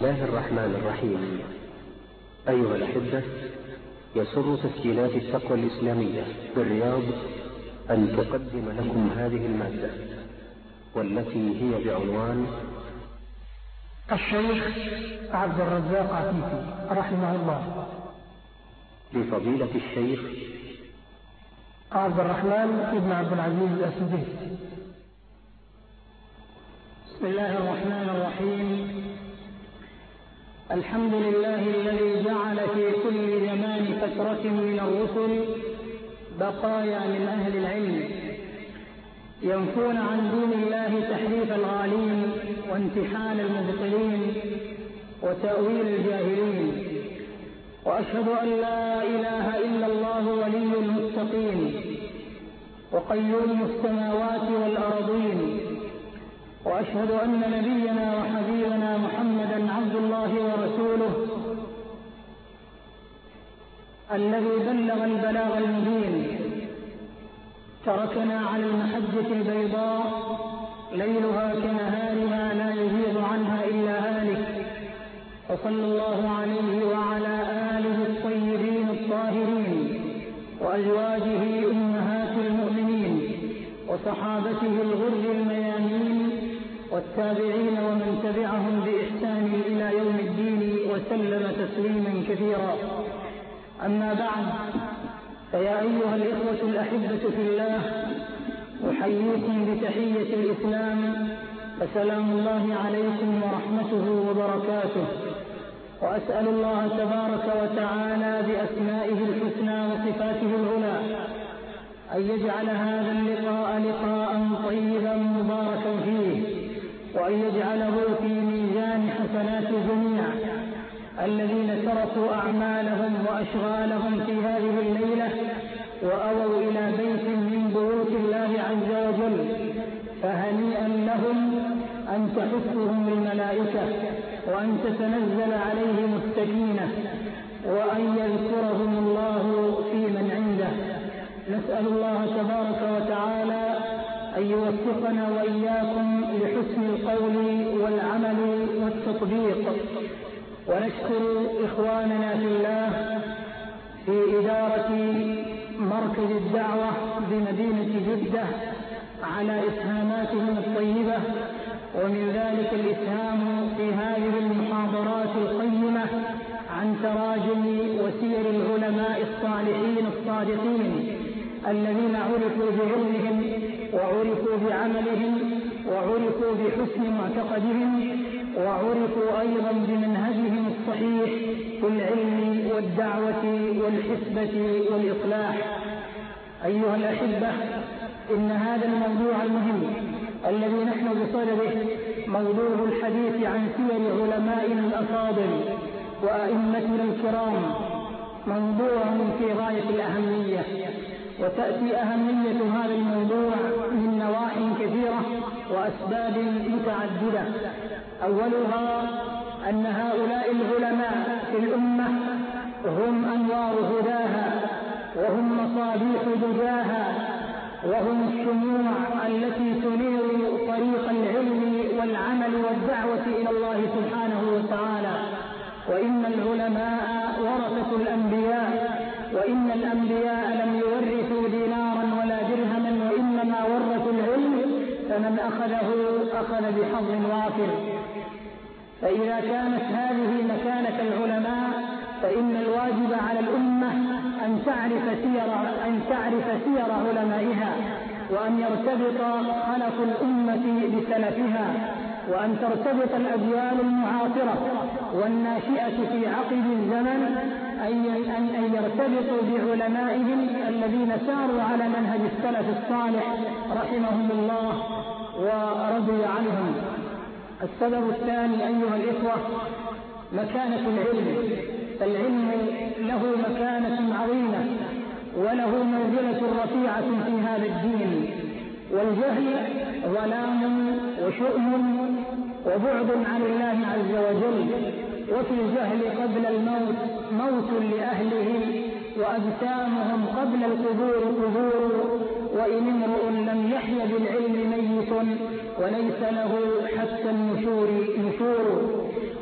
الله الرحمن الرحيم. أيها الأحبة، يسر تسجيلات التقوى الإسلامية بالرياض أن تقدم لكم هذه المادة، والتي هي بعنوان الشيخ عبد الرزاق عفيفي رحمه الله، لفضيلة الشيخ عبد الرحمن بن عبد العزيز السديس. بسم الله الرحمن الرحيم. الحمد لله الذي جعل في كل زمان فترة من الرسل بقايا من أهل العلم ينفون عن دين الله تحريف الغالين وامتحان المبطلين وتأويل الجاهلين، وأشهد أن لا إله إلا الله ولي المتقين وقيوم السماوات والأرضين، وأشهد أن نبينا وحبيبنا محمدا عبد الله ورسوله الذي بلغ البلاغ المبين، تركنا على المحجة البيضاء ليلها كنهارها لا يزيغ عنها إلا هالك، وصلى الله عليه وعلى آله الطيبين الطاهرين وأزواجه أمهات المؤمنين وصحابته الغر الميامين والتابعين ومن تبعهم بإحسان إلى يوم الدين وسلم تسليما كثيرا. أما بعد، فيا أيها الإخوة الأحبة في الله، أحييكم بتحية الإسلام، فسلام الله عليكم ورحمته وبركاته، وأسأل الله تبارك وتعالى بأسمائه الحسنى وصفاته العلى أن يجعل هذا اللقاء لقاء طيبا مباركا فيه، وأن يجعله في ميزان حسنات الجميع الذين تركوا أعمالهم وأشغالهم في هذه الليلة وأووا إلى بيت من بيوت الله عز وجل، فهنيئا لهم أن تحفهم الملائكة وأن تتنزل عليهم السكينة وأن يذكرهم الله في من عنده. نسأل الله تبارك وتعالى أن يوفقنا وإياكم لحسن القول والعمل والتطبيق، ونشكر إخواننا في الله في إدارة مركز الدعوة بمدينة جدة على إسهاماتهم الطيبة، ومن ذلك الإسهام في هذه المحاضرات القيمة عن تراجم وسير العلماء الصالحين الصادقين الذين عرفوا بعلمهم وعرفوا بعملهم وعرفوا بحسن معتقدهم وعرفوا أيضا بمنهجهم الصحيح في العلم والدعوة والحسبة والإصلاح. أيها الأحبة، إن هذا الموضوع المهم الذي نحن بصدده موضوع الحديث عن سير علمائنا الأفاضل وأئمتنا الكرام موضوع في غاية الأهمية، وتأتي أهمية هذا الموضوع من نواحي كثيرة وأسباب متعددة. أولها أن هؤلاء العلماء في الأمة هم أنوار هداها، وهم مصابيح دجاها، وهم الشموع التي تنير طريق العلم والعمل والدعوة إلى الله سبحانه وتعالى. وإن العلماء ورثة الأنبياء، وإن الأنبياء لم يورثوا دينارا ولا درهما، وإنما ورثوا العلم، فمن أخذه أخذ بحظ وافر. فإذا كانت هذه مكانة العلماء، فإن الواجب على الأمة أن تعرف سير علمائها، وأن يرتبط خلف الأمة بسلفها، وأن ترتبط الأجيال المعاصرة والناشئة في عقب الزمن أن يرتبطوا بعلمائهم الذين ساروا على منهج السلف الصالح رحمهم الله ورضي عنهم. السبب الثاني أيها الإخوة مكانة العلم. العلم له مكانة عظيمة وله منزلة رفيعة في هذا الدين، والجهل ظلام وشؤم وبعد عن الله عز وجل، وفي الجهل قبل الموت موت لأهله، وأجسامهم قبل القبور قبور، وإن امرؤ لم يحي بالعلم ميت وليس له حتى النشور نشور.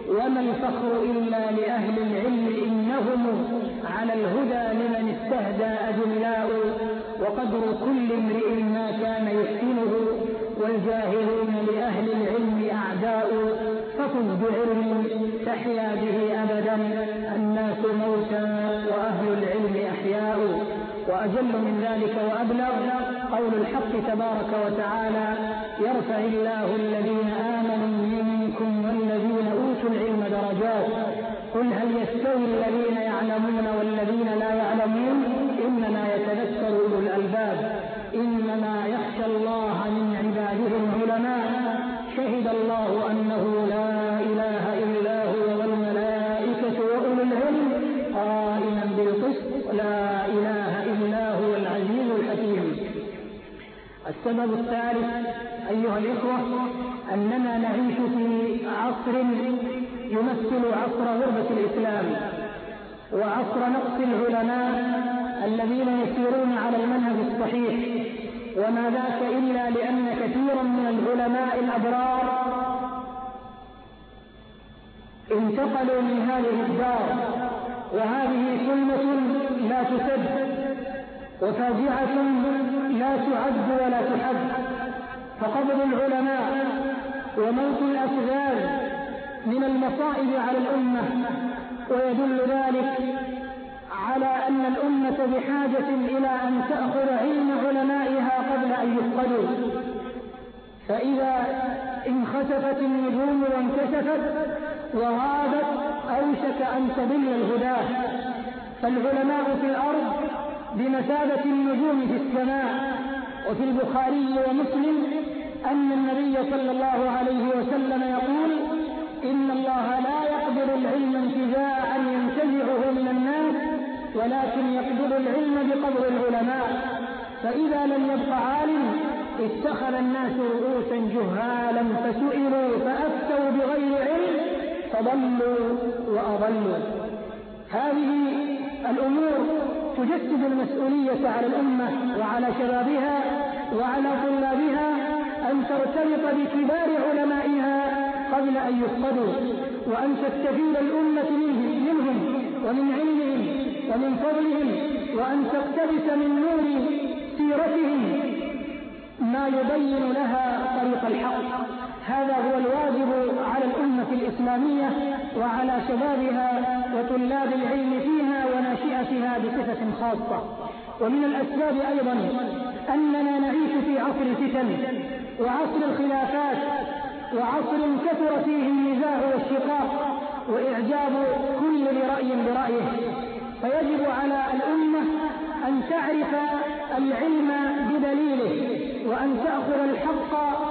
وما الفخر إلا لأهل العلم إنهم على الهدى لمن استهدى أدلاء وقدر كل امرئ ما كان يحسنه والجاهلون لأهل العلم أعداء ففز بعلم تحيا به أبدا الناس موتى وأهل العلم أحياء وأجل من ذلك وأبلغ قول الحق تبارك وتعالى يرفع الله الذين آمنوا منكم والذين أوتوا العلم درجات قل هل يستوي الذين يعلمون والذين لا يعلمون إنما يتذكر أولو الألباب إنما يخشى الله من عباده العلماء شهد الله أنه لا إله إلا هو والملائكة وأولو العلم قائما بالقسط لا إله إلا هو العزيز الحكيم. السبب الثالث أيها الإخوة أننا نعيش في عصر يمثل عصر غربة الإسلام وعصر نقص العلماء الذين يسيرون على المنهج الصحيح وما ذاك إلا لأن كثيرا من العلماء الأبرار انتقلوا من هذه الدار وهذه سنة لا تسد وفاجعة لا تعد ولا تحد فقبض العلماء وموت الأفذاذ من المصائب على الأمة ويدل ذلك على أن الأمة بحاجة إلى أن تأخذ علم علمائها قبل أن يفقدوا فإذا انخسفت النجوم وانكشفت وغابت أوشك أن تضل الهداة فالعلماء في الأرض بمثابة النجوم في السماء. وفي البخاري ومسلم أن النبي صلى الله عليه وسلم يقول إن الله لا يقبض العلم انتزاعا ينتزعه من الناس ولكن يقبض العلم بقبض العلماء فإذا لم يبق عالم اتخذ الناس رؤوسا جهالا فسئلوا فأفتوا بغير علم فضلوا وأضلوا. هذه الأمور تجسد المسؤولية على الأمة وعلى شبابها وعلى طلابها أن ترتبط بكبار علمائها قبل أن يفقدوا وأن تستفيد الأمة منهم ومن علمهم ومن فضلهم وأن تقتبس من نور سيرتهم ما يبين لها طريق الحق. هذا هو الواجب على الأمة الإسلامية وعلى شبابها وطلاب العلم فيها وناشئتها بصفة خاصة. ومن الأسباب أيضا أننا نعيش في عصر الفتن وعصر الخلافات وعصر كثر فيه النزاع والشقاق وإعجاب كل برأي برأيه فيجب على الأمة أن تعرف العلم بدليله وأن تأخذ الحق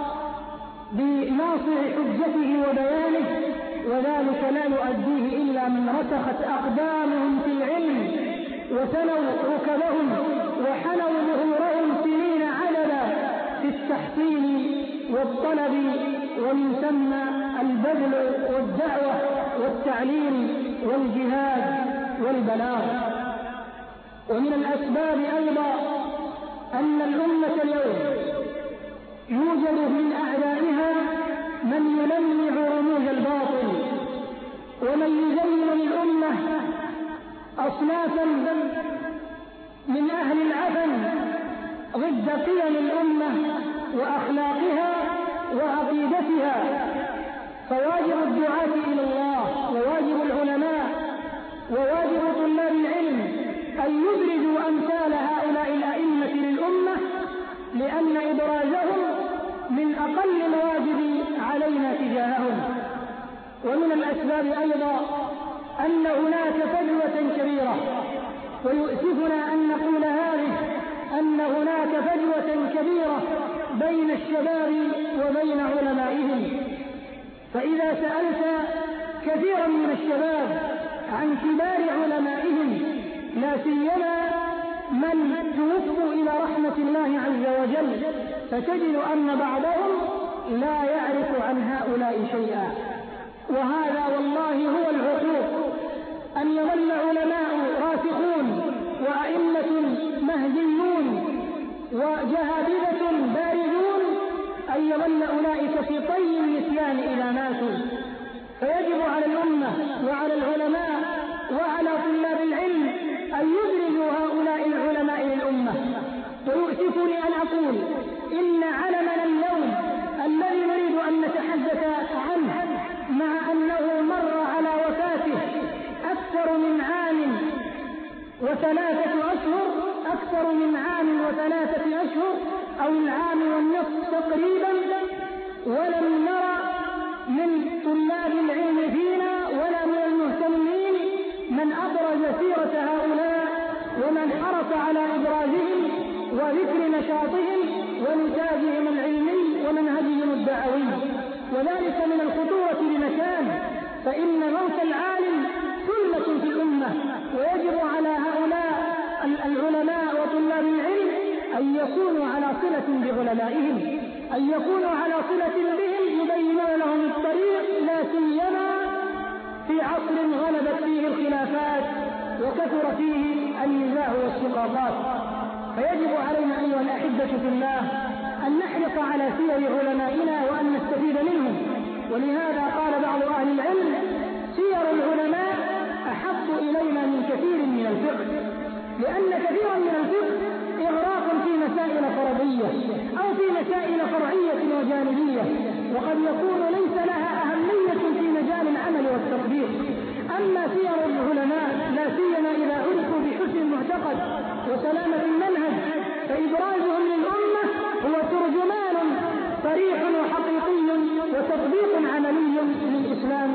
بناصع حجته وبيانه وذلك لا يؤديه إلا من رسخت أقدامهم في العلم وثنوا ركبهم وحنوا ظهورهم سنين عددا في التحصيل والطلب ومن ثم البذل والدعوة والتعليم والجهاد والبلاغ. ومن الأسباب أيضا أن الأمة اليوم يوجد من أعدائها من يلمع رموز الباطل ومن يزين للأمة أصنافا من أهل العفن ضد قيم الأمة وأخلاقها وعقيدتها. فواجب الدعاة إلى الله وواجب العلماء وواجب طلاب العلم أن يبرزوا أمثال هؤلاء الأئمة للأمة لأن إبرازهم من أقل الواجب علينا تجاههم. ومن الأسباب أيضا أن هناك فجوة كبيرة ويؤسفنا أن نقول هذه أن هناك فجوة كبيرة بين الشباب وبين علمائهم. فإذا سألت كثيرا من الشباب عن كبار علمائهم لا سيما من توفوا إلى رحمة الله عز وجل فتجد أن بعضهم لا يعرف عن هؤلاء شيئا. وهذا والله هو العقوق أن يظل علماء راسخون وأئمة مهديون وجهابذة بارزون أن يظل أولئك في طي النسيان إذا ماتوا. فيجب على نقول إن علمنا اليوم الذي نريد أن نتحدث عنه مع أنه مر على وفاته أكثر من عام وثلاثة أشهر أو العام والنصف تقريبا، ولم نرى من طلاب العلم فينا ولا من المهتمين من أبرز سيرة هؤلاء ومن حرص على إبرازهم وذكر نشاطهم ونتاجهم العلمي ومنهجهم الدعوي، وذلك من الخطورة بمكان، فإن موت العالم ثلة في الأمة، ويجب على هؤلاء العلماء وطلاب العلم أن يكونوا على صلة بعلمائهم، أن يكونوا على صلة بهم، يبينون لهم الطريق، لا سيما في عصر غلبت فيه الخلافات وكثر فيه النزاع والشقاقات. فيجب علينا أيها الأحبة في الله أن نحرص على سير علمائنا وأن نستفيد منهم. ولهذا قال بعض أهل العلم: سير العلماء أحب إلينا من كثير من الفقه، لأن كثيرا من الفقه إغراق في مسائل فرضية أو في مسائل فرعية وجانبية، وقد يكون ليس لها أهمية في مجال العمل والتطبيق. أما سير العلماء لا سيما إذا عرفوا بحسن المعتقد وسلامة المنهج، فإبرازهم للأمة هو ترجمان صريح وحقيقي وتطبيق عملي للإسلام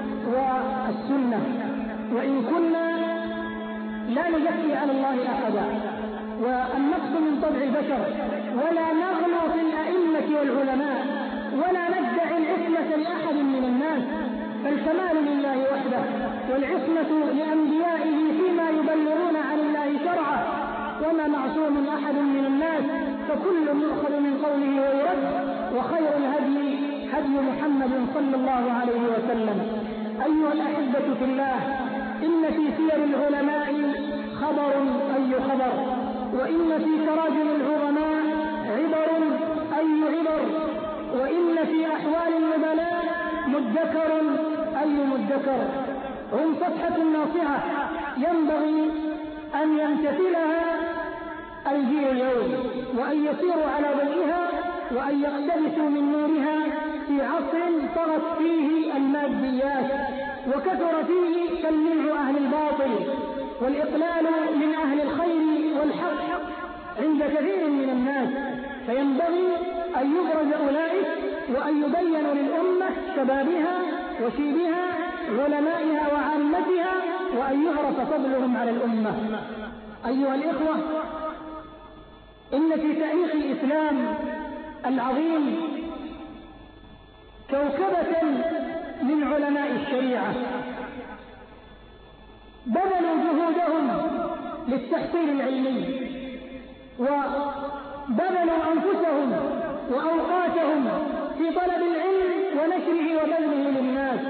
والسنة. وإن كنا لا نزكي على الله أحدا، والنقص من طبع البشر، ولا نغلو في الأئمة والعلماء، ولا ندعي العصمة لأحد من الناس، فالكمال لله وحده، والعصمة لأنبيائه فيما يبلغون عن الله شرعه، وما معصوم أحد من الناس، فكل يؤخذ من قوله ويرد، وخير الهدي هدي محمد صلى الله عليه وسلم. أيها الأحبة في الله، إن في سير العلماء خبر أي خبر، وإن في تراجم العظماء عبر أي عبر، وإن في أحوال النبلاء مدكر أي مدكر. هم صفحة ناصعة ينبغي أن يمتثلها الجيل اليوم، وأن يسيروا على ضيئها، وأن يقتبسوا من نورها في عصر طغت فيه الماديات وكثر فيه تلميع أهل الباطل والإقلال من أهل الخير والحق عند كثير من الناس. فينبغي أن يبرز أولئك وأن يبين للأمة شبابها وشيبها علمائها وعامتها، وأن يعرف فضلهم على الأمة. أيها الإخوة، إن في تاريخ الإسلام العظيم كوكبة من علماء الشريعة بذلوا جهودهم للتحصيل العلمي، وبذلوا أنفسهم وأوقاتهم في طلب العلم ونشره وبذله للناس.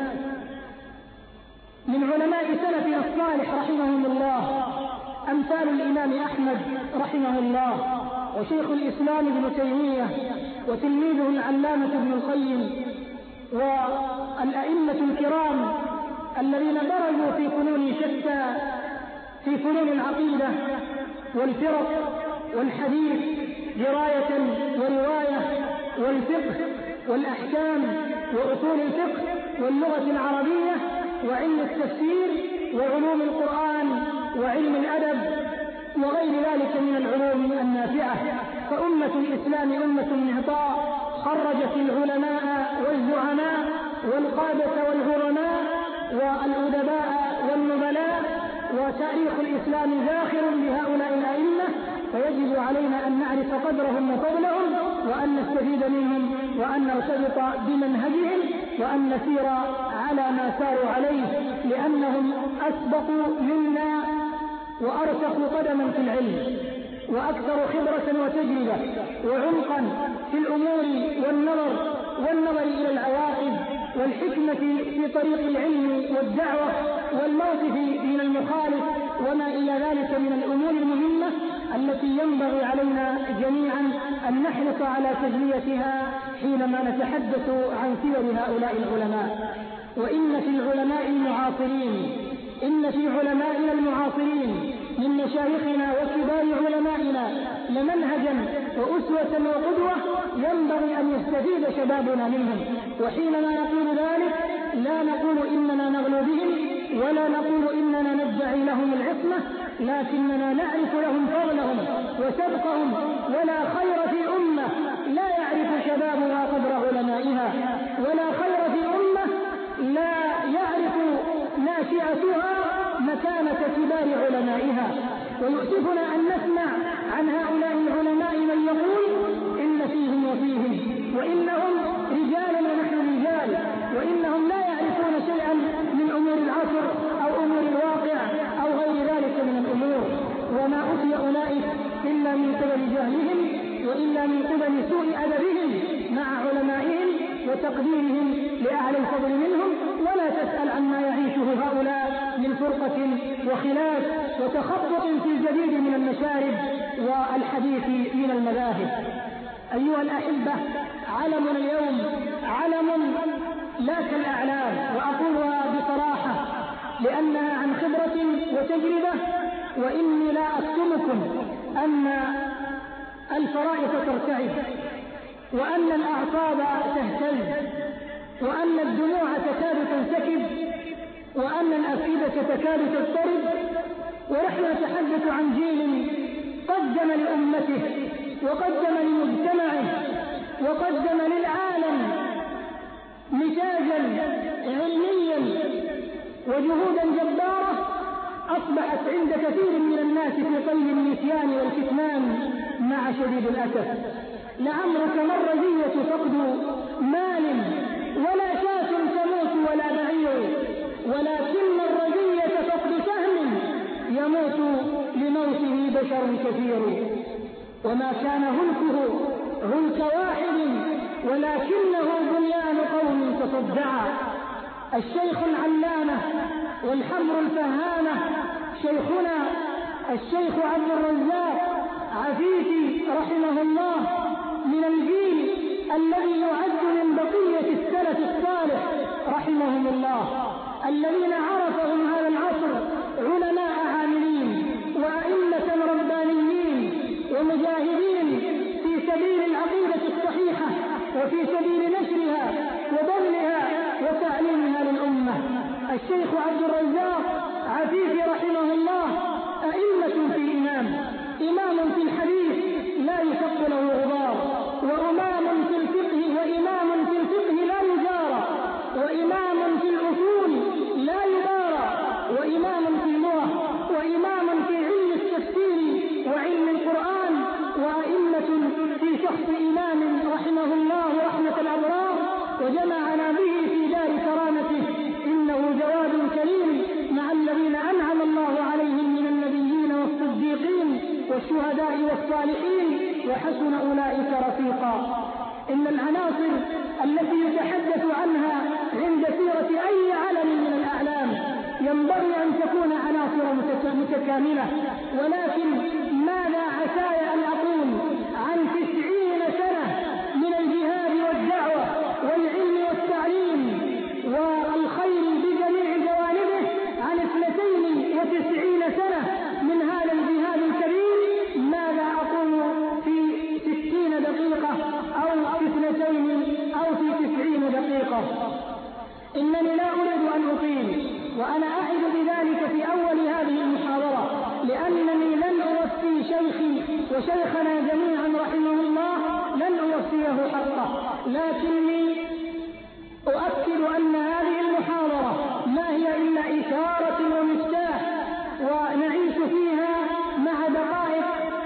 من علماء سلفنا الصالح رحمهم الله أمثال الإمام أحمد رحمه الله، وشيخ الإسلام ابن تيمية، وتلميذه العلامة ابن القيم، والأئمة الكرام الذين برزوا في فنون شتى، في فنون العقيدة والفرق والحديث دراية ورواية، والفقه والأحكام وأصول الفقه واللغة العربية وعلم التفسير وعلوم القرآن وعلم الأدب وغير ذلك من العلوم النافعة. فأمة الإسلام أمة معطاء، خرجت العلماء والزعماء والقادة والعظماء والأدباء والنبلاء، وتاريخ الإسلام زاخر بهؤلاء الأئمة، فيجب علينا أن نعرف قدرهم وفضلهم، وأن نستفيد منهم، وأن نرتبط بمنهجهم، وأن نسير على ما ساروا عليه، لأنهم أسبقوا منا وأرسخوا قدما في العلم، وأكثر خبرة وتجربة وعمقا في الأمور والنظر إلى العواقب والحكمة في طريق العلم والدعوة والموقف من المخالف وما إلى ذلك من الأمور المهمة التي ينبغي علينا جميعا أن نحرص على تجليتها حينما نتحدث عن سير هؤلاء العلماء. وإن في العلماء المعاصرين إن في علمائنا المعاصرين من مشايخنا وكبار علمائنا لمنهجا وأسوة وقدوة ينبغي أن يستفيد شبابنا منهم. وحينما نقول ذلك لا نقول إننا نغلو بهم ولا نقول إننا ندعي لهم العصمة، لكننا نعرف لهم فضلهم وسبقهم. ولا خير في أمة لا يعرف شبابها قدر علمائها، ولا خير في أمة لا يعرف ناشئتها مكانة كبار علمائها. ويؤسفنا أن نسمع عن هؤلاء العلماء من يقول إن فيهم وفيهم، وإنهم رجال ونحن رجال، وإنهم لا يعرفون شيئا من أمور العصر أو أمور الواقع أو غير ذلك من الأمور. وما أتي أولئك إلا من قبل جهلهم وإلا من قبل سوء أدبهم مع علمائهم وتقديرهم لأعلى الفضل منهم. ولا تسأل عما يعيشه هؤلاء من فرقة وخلاف وتخبط في الجديد من المشارب والحديث من المذاهب. أيها الأحبة، علمنا اليوم علم لا كالأعلام، وأقولها بصراحة لأنها عن خبرة وتجربة. وإني لا أكتمكم أن الفرائض ترتعد، وأن الأعصاب تهتز، وأن الدموع تكاد تنسكب، وأن الأفئدة تكاد تضطرب. ونحن نتحدث عن جيل قدم لأمته وقدم لمجتمعه وقدم للعالم نتاجا علميا وجهودا جبارة أصبحت عند كثير من الناس في قيد النسيان والكتمان مع شديد الأسف. لعمرك ما الرزية فقد مال ولا شاة تموت ولا بعير، ولكن الرزية فقد سهم يموت لموته بشر كثير. وما كان هلكه هلك واحد ولكنه بنيان قوم تصدعا. الشيخ العلامة والحمر الفهامة شيخنا الشيخ عبد الرزاق عفيفي رحمه الله من الجيل الذي يعد من بقية السلف الصالح رحمهم الله، الذين عرفهم هذا العصر علماء عاملين وأئمة ربانيين ومجاهدين في سبيل العقيدة الصحيحة وفي سبيل نشرها وبذلها وتعليمها للأمة. الشيخ عبد الرزاق عفيفي رحمه الله أئمة في إمام في الحديث لا يشق له غبار، وإمام في الفقه لا يجارى، وإمام في الأصول لا يبارى، وإمام في اللغة، وإمام في علم التفسير وعلم القرآن، وأئمة في شخص إمام رحمه الله رحمة الأبرار وجمعنا به في دار كرامته. إنه جواد كريم مع الذين أنعم الله عليهم من النبيين والصديقين والشهداء والصالحين وحسن أولئك رفيقا. إن العناصر التي يتحدث عنها عند سيرة أي علم من الأعلام ينبغي أن تكون عناصر متكاملة، ولكن ماذا عساي أن أقول عن 90 سنة من الجهاد والدعوة والعلم والتعليم والخير بجميع جوانبه، عن 92 سنة من هذا الجهاد الكبير، ماذا أقول في 60 دقيقة أو في 2 أو في 90 دقيقة؟ إنني لا أريد أن أطيل، وأنا أعد بذلك في أول هذه المحاضرة، لأنني لن أوفي شيخي وشيخنا جميعا رحمه الله لن أوفيه حقه، لكني أؤكد أن هذه المحاضرة ما هي إلا إشارة ومفتاح، ونعيش فيها مع دقائق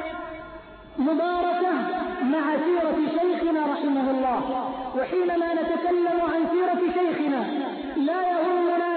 مباركة مع سيرة شيخنا رحمه الله. وحينما نتكلم عن سيرة شيخنا لا يهمنا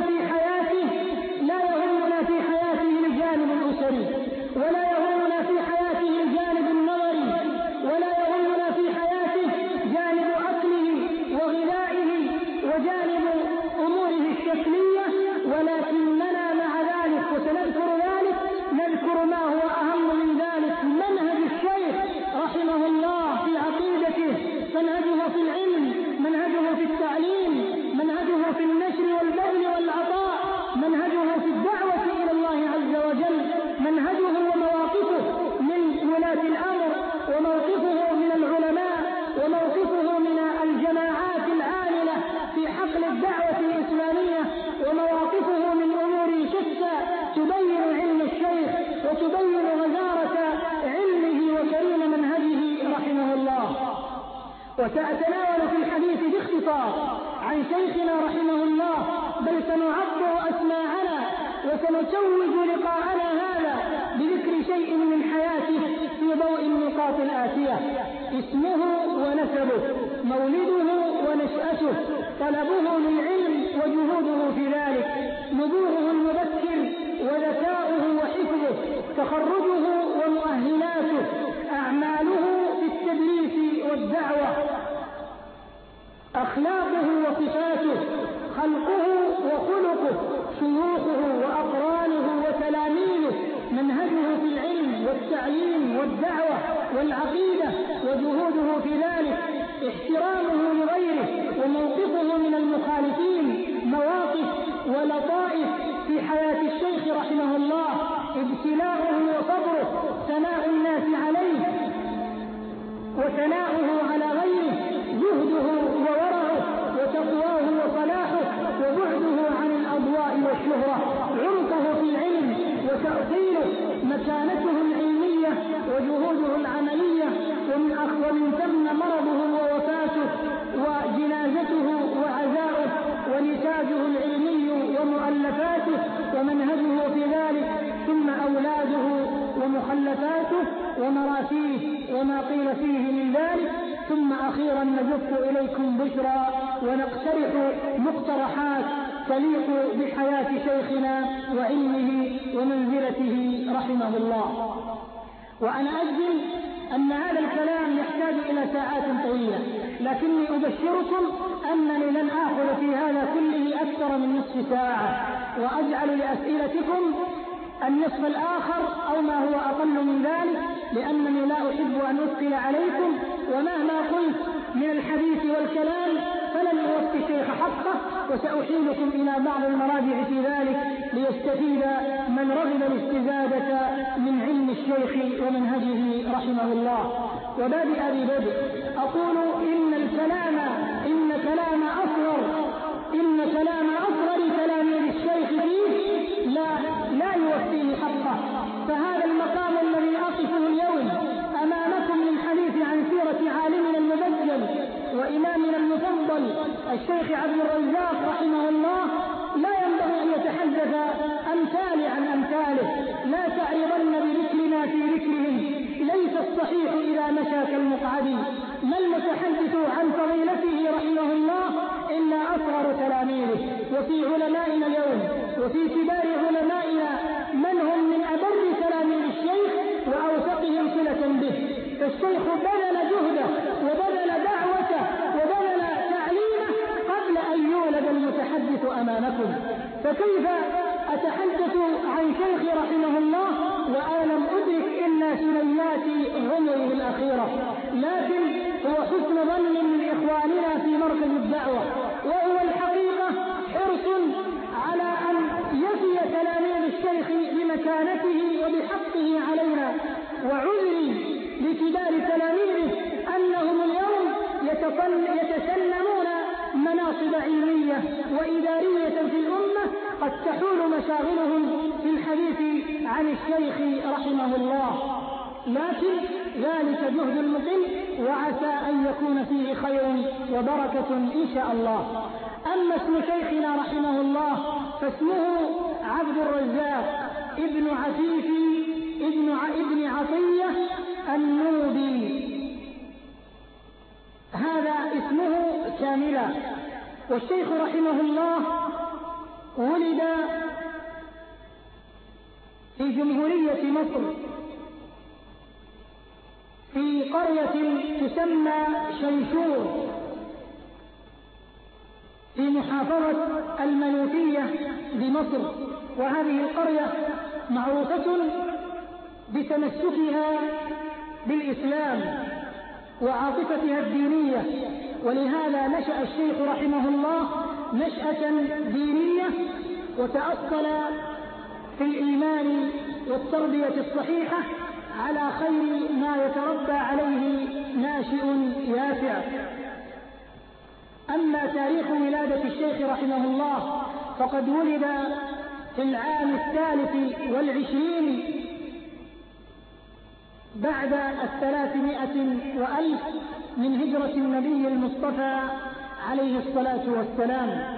في حياته الجانب الأسري، ولا يهمنا في حياته الجانب النظري، ولا يهمنا في حياته جانب أكله وغذائه وجانب أموره الشكلية، ولكننا مع ذلك وسنذكر ذلك نذكر ما هو أهم من ذلك، منهج الشيخ رحمه الله في عقيدته، منهجه في العلم، منهجه في التعليم، منهجه في النشر والبذل والعطاء، منهجه في الدعوة إلى الله عز وجل، منهجه ومواقفه من ولاة الأمر، وموقفه من العلماء، وموقفه من الجماعات العاملة في حقل الدعوة الإسلامية، ومواقفه من أمور شتى تبين علم الشيخ وتبين غزارة علمه وكريم منهجه رحمه الله. وسأتناول في الحديث باختصار عن شيخنا رحمه الله، بل سنعبر أسماعنا وسنتوج لقاءنا هذا بذكر شيء من حياته في ضوء النقاط الآتية: اسمه ونسبه، مولده ونشأته، طلبه للعلم وجهوده في ذلك، نبوغه المبكر وذكاؤه وحفظه، تخرجه ومؤهلاته، أعماله في التدريس والدعوة، أخلاقه وصفاته، خلقه وخلقه، شيوخه وأقرانه وتلاميذه، منهجه في العلم والتعليم والدعوة والعقيدة وجهوده في ذلك، احترامه لغيره وموقفه من المخالفين، مواقف ولطائف في حياة الشيخ رحمه الله، ابتلاؤه وصبره، ثناء الناس عليه وثناؤه على غيره، جهده وورعه وتقواه وصلاحه، وبعده عن الأضواء والشهرة، عمقه في العلم وتأصيله، مكانته العلمية وجهوده العملية، ومن ثم مرضه ووفاته وجنازته وعزاؤه، ونتاجه العلمي ومؤلفاته ومنهجه في ذلك، ثم أولاده ومخلفاته ومراسيه وما قيل فيه من ذلك، ثم أخيرا نزف إليكم بشرى ونقترح مقترحات تليق بحياة شيخنا وعلمه ومنزلته رحمه الله. وأنا أجزم أن هذا الكلام يحتاج إلى ساعات طويلة، لكني أبشركم أنني لن آخذ في هذا كله أكثر من نصف ساعة، وأجعل لأسئلتكم النصف الآخر أو ما هو أقل من ذلك، لأنني لا أحب أن أثقل عليكم، ومهما قلت من الحديث والكلام فلن أوفي الشيخ حقه، وسأحيلكم إلى بعض المراجع في ذلك ليستفيد من رغب الاستزادة من علم الشيخ ومنهجه رحمه الله. وبادئ ببدء أقول إن كلام أصغر تلاميذ الشيخ فيه لا يوفيه حقه. فهذا المقام الذي أقفه اليوم أمامكم للحديث عن سيرة عالمنا المبجل وإمامنا المفضل الشيخ عبد الرزاق رحمه الله لا ينبغي أن يتحدث أمثال عن أمثاله، لا تعرضن بذكرنا في ذكرهم، ليس الصحيح إذا مشى كالمقعد، ما المتحدث عن فضيلته رحمه الله إلا أصغر تلاميذه. وفي علمائنا اليوم وفي كبار علمائنا من هم من أبر تلاميذ الشيخ وأوثقهم صلة به، فالشيخ بذل جهده وبذل دعوته وبذل تعليمه قبل أن يولد المتحدث أمامكم. فكيف أتحدث عن شيخي رحمه الله وأنا لم أدرك إلا سنيات عمره الأخيرة؟ لكن هو حسن ظن من إخواننا في مركز الدعوة، وهو الحقيقة حرص على أن يفي تلاميذ الشيخ بمكانته وبحقه علينا. وعذري لكبار تلاميذه أنهم اليوم يتسلمون مناصب علمية وإدارية في الأمة قد تحول مشاغلهم في الحديث عن الشيخ رحمه الله، لكن ذلك جهد المقل، وعسى أن يكون فيه خير وبركة إن شاء الله. أما اسم شيخنا رحمه الله فاسمه عبد الرزاق ابن عفيفي ابن عطية النوبي، هذا اسمه كاملا. والشيخ رحمه الله ولد في جمهورية مصر في قرية تسمى شيشور في محافظة المنوفية بمصر، وهذه القرية معروفة بتمسكها بالإسلام وعاطفتها الدينية، ولهذا نشأ الشيخ رحمه الله نشأة دينية وتأصل في الإيمان والتربية الصحيحة على خير ما يتربى عليه ناشئ يافع. أما تاريخ ولادة الشيخ رحمه الله فقد ولد في العام 23 بعد 300 من هجرة النبي المصطفى عليه الصلاة والسلام،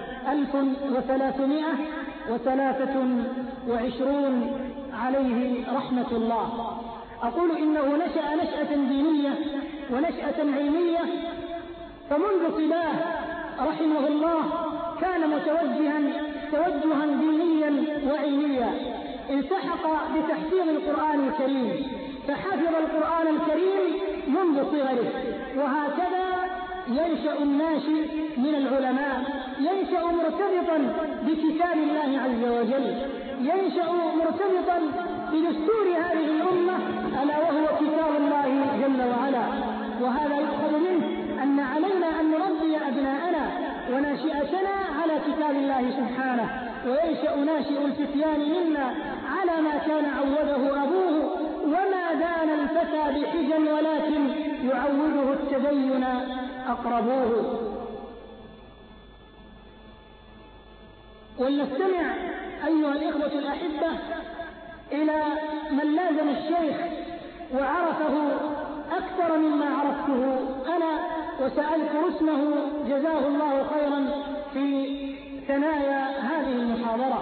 1323 عليه رحمة الله. أقول إنه نشأ نشأة دينية ونشأة علمية، فمنذ صباه رحمه الله كان توجها دينيا وعلميا. التحق بتحفيظ القرآن الكريم، فحفظ القرآن الكريم منذ صغره. وهكذا ينشأ الناشئ من العلماء، ينشأ مرتبطا بكتاب الله عز وجل، ينشأ مرتبطا بدستور هذه الأمة ألا وهو كتاب الله جل وعلا. وهذا يؤخذ منه أن علينا أن نربي أبناءنا وناشئتنا على كتاب الله سبحانه، وينشأ ناشئ الفتيان منا على ما كان عوده أبوه، وما دان الفتى بحجا ولكن يعوده التدين أقربوه. ولنستمع أيها الإخوة الأحبة إلى من لازم الشيخ وعرفه أكثر مما عرفته أنا، وسأذكر اسمه جزاه الله خيرا في ثنايا هذه المحاضرة.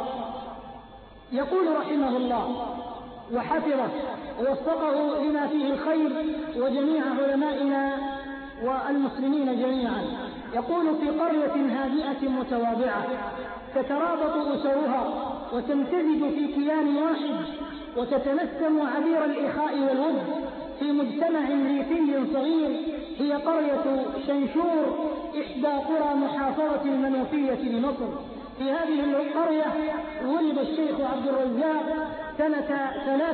يقول رحمه الله وحفظه ووفقه لما فيه الخير وجميع علمائنا والمسلمين جميعا، يقول: في قرية هادئة متواضعة تترابط أسرها وتمتزج في كيان واحد وتتنسم عبير الإخاء والود في مجتمع ريفي صغير، هي قرية شنشور إحدى قرى محافظة المنوفية بمصر. في هذه القرية ولد الشيخ عبد الرزاق سنة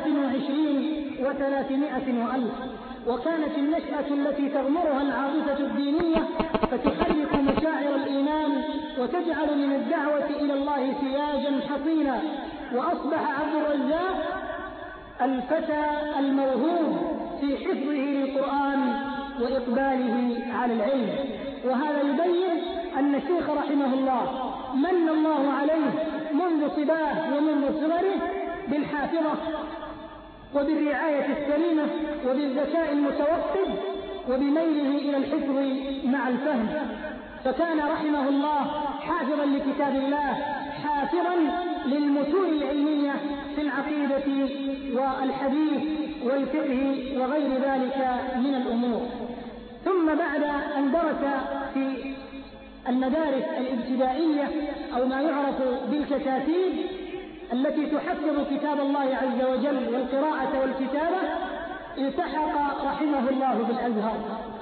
23 و300 ألف، وكانت النشأة التي تغمرها العاطفة الدينية فتحرك مشاعر الإيمان وتجعل من الدعوة إلى الله سياجا حصينا. وأصبح عبد الرزاق الفتى الموهوب في حفظه للقرآن وإقباله على العلم. وهذا يبين أن الشيخ رحمه الله من الله عليه منذ صباه ومنذ صغره بالحافظة وبالرعاية السليمة وبالذكاء المتوسط وبميله إلى الحفظ مع الفهم، فكان رحمه الله حافظا لكتاب الله، حافظا للمتون العلمية في العقيدة والحديث والفقه وغير ذلك من الأمور. ثم بعد أن درس في المدارس الابتدائية أو ما يعرف بالكتاتيب التي تحفظ كتاب الله عز وجل والقراءة والكتابة، التحق رحمه الله بالأزهر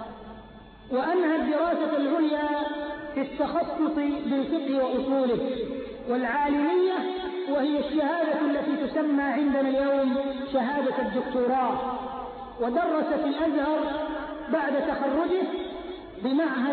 وأنهى الدراسة العليا في التخصص بالفقه وأصوله والعالمية، وهي الشهادة التي تسمى عندنا اليوم شهادة الدكتوراه. ودرس في الأزهر بعد تخرجه بمعهد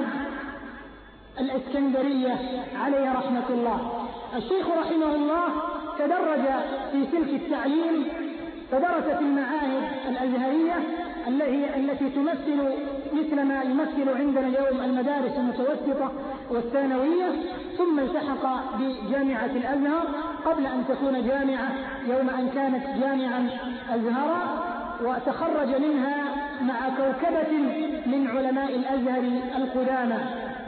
الإسكندرية عليه رحمة الله. الشيخ رحمه الله تدرج في سلك التعليم، فدرس في المعاهد الأزهرية التي تمثل مثل ما يمثل عندنا اليوم المدارس المتوسطة والثانوية، ثم التحق بجامعة الأزهر قبل أن تكون جامعة، يوم أن كانت جامعا أزهرا، وتخرج منها مع كوكبة من علماء الأزهر القدامى.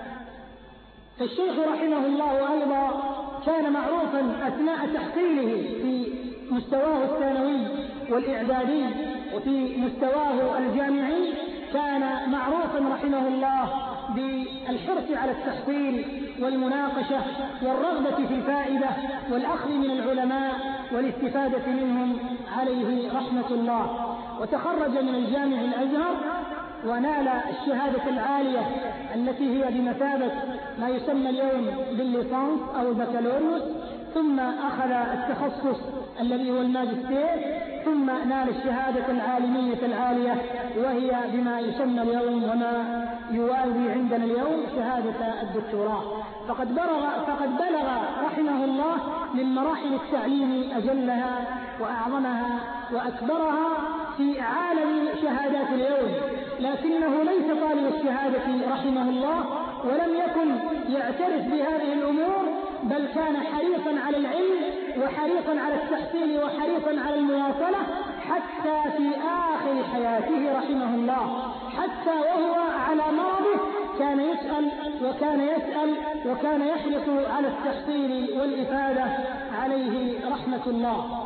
فالشيخ رحمه الله أيضا كان معروفا أثناء تحصيله في مستواه الثانوي والإعدادي وفي مستواه الجامعي، كان معروفا رحمه الله بالحرص على التحصيل والمناقشة والرغبة في الفائدة والأخذ من العلماء والاستفادة منهم عليه رحمة الله. وتخرج من الجامع الأزهر ونال الشهادة العالية التي هي بمثابة ما يسمى اليوم بالليسانس أو البكالوريوس ثم أخذ التخصص الذي هو الماجستير، ثم نال الشهادة العالمية العالية وهي بما يسمى اليوم وما يوازي عندنا اليوم شهادة الدكتوراه. فقد بلغ رحمه الله من مراحل التعليم أجلها وأعظمها وأكبرها في عالم شهادات اليوم، لكنه ليس طالب الشهادة رحمه الله، ولم يكن يعترف بهذه الأمور، بل كان حريصا على العلم وحريصا على التحصيل وحريصا على المواصلة حتى في آخر حياته رحمه الله، حتى وهو على مرضه كان يسأل وكان يحرص على التحصيل والإفادة عليه رحمة الله.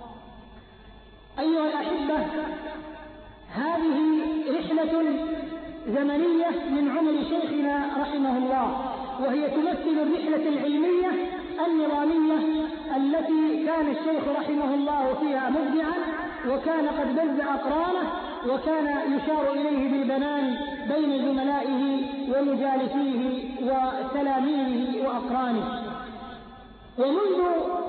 أيها الأحبة، هذه رحلة زمنية من عمر شيخنا رحمه الله، وهي تمثل الرحلة العلمية النظامية التي كان الشيخ رحمه الله فيها مبدعا، وكان قد بز أقرانه، وكان يشار إليه بالبنان بين زملائه ومجالسيه وتلاميذه وأقرانه. ومنذ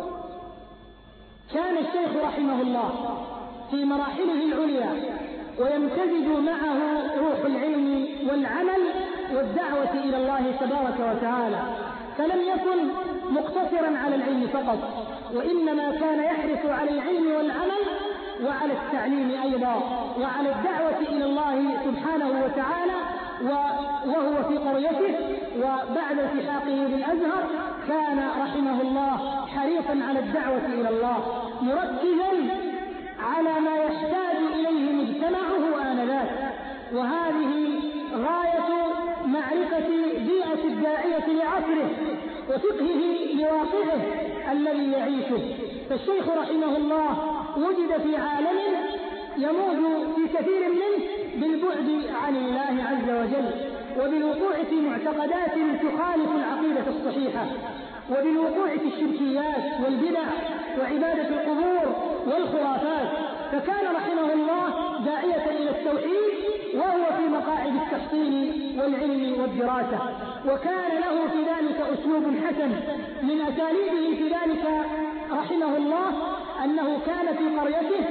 كان الشيخ رحمه الله في مراحله العليا ويمتزج معه روح العلم والعمل والدعوة إلى الله تبارك وتعالى، فلم يكن مقتصرا على العلم فقط، وإنما كان يحرص على العلم والعمل وعلى التعليم أيضا وعلى الدعوة إلى الله سبحانه وتعالى. وهو في قريته وبعد التحاقه بالأزهر كان رحمه الله حريصا على الدعوة إلى الله، مركزا على ما يحتاج إليه مجتمعه آنذاك، وهذه غاية معرفة بيئة الداعية لعصره وفقهه لواقعه الذي يعيشه. فالشيخ رحمه الله وجد في عالم يموج في كثير منه بالبعد عن الله عز وجل، وبالوقوع في معتقدات تخالف العقيدة الصحيحة، وبالوقوع في الشركيات والبدع وعبادة القبور والخرافات. فكان رحمه الله داعية إلى التوحيد وهو في مقاعد التحصيل والعلم والدراسة، وكان له في ذلك أسلوب حسن. من أساليبه في ذلك رحمه الله أنه كان في قريته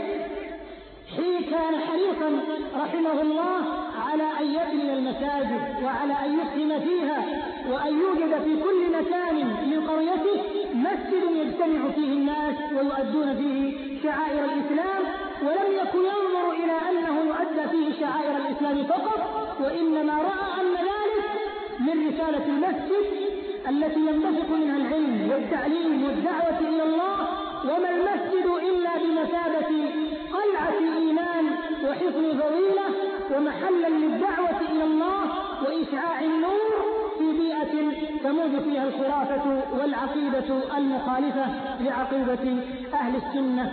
كان حريصا رحمه الله على أن يبني المساجد وعلى أن يسهم فيها، وأن يوجد في كل مكان من قريته مسجد يجتمع فيه الناس ويؤدون فيه شعائر الإسلام، ولم يكن ينظر إلى أنه يؤدى فيه شعائر الإسلام فقط، وإنما رأى أن ذلك من رسالة المسجد التي ينبثق منها العلم والتعليم والدعوة إلى الله. وما المسجد إلا بمثابة قلعة إيمان وحصن فضيلة ومحلا للدعوة إلى الله وإشعاع النور في بيئة تموج فيها الخرافة والعقيدة المخالفة لعقيدة أهل السنة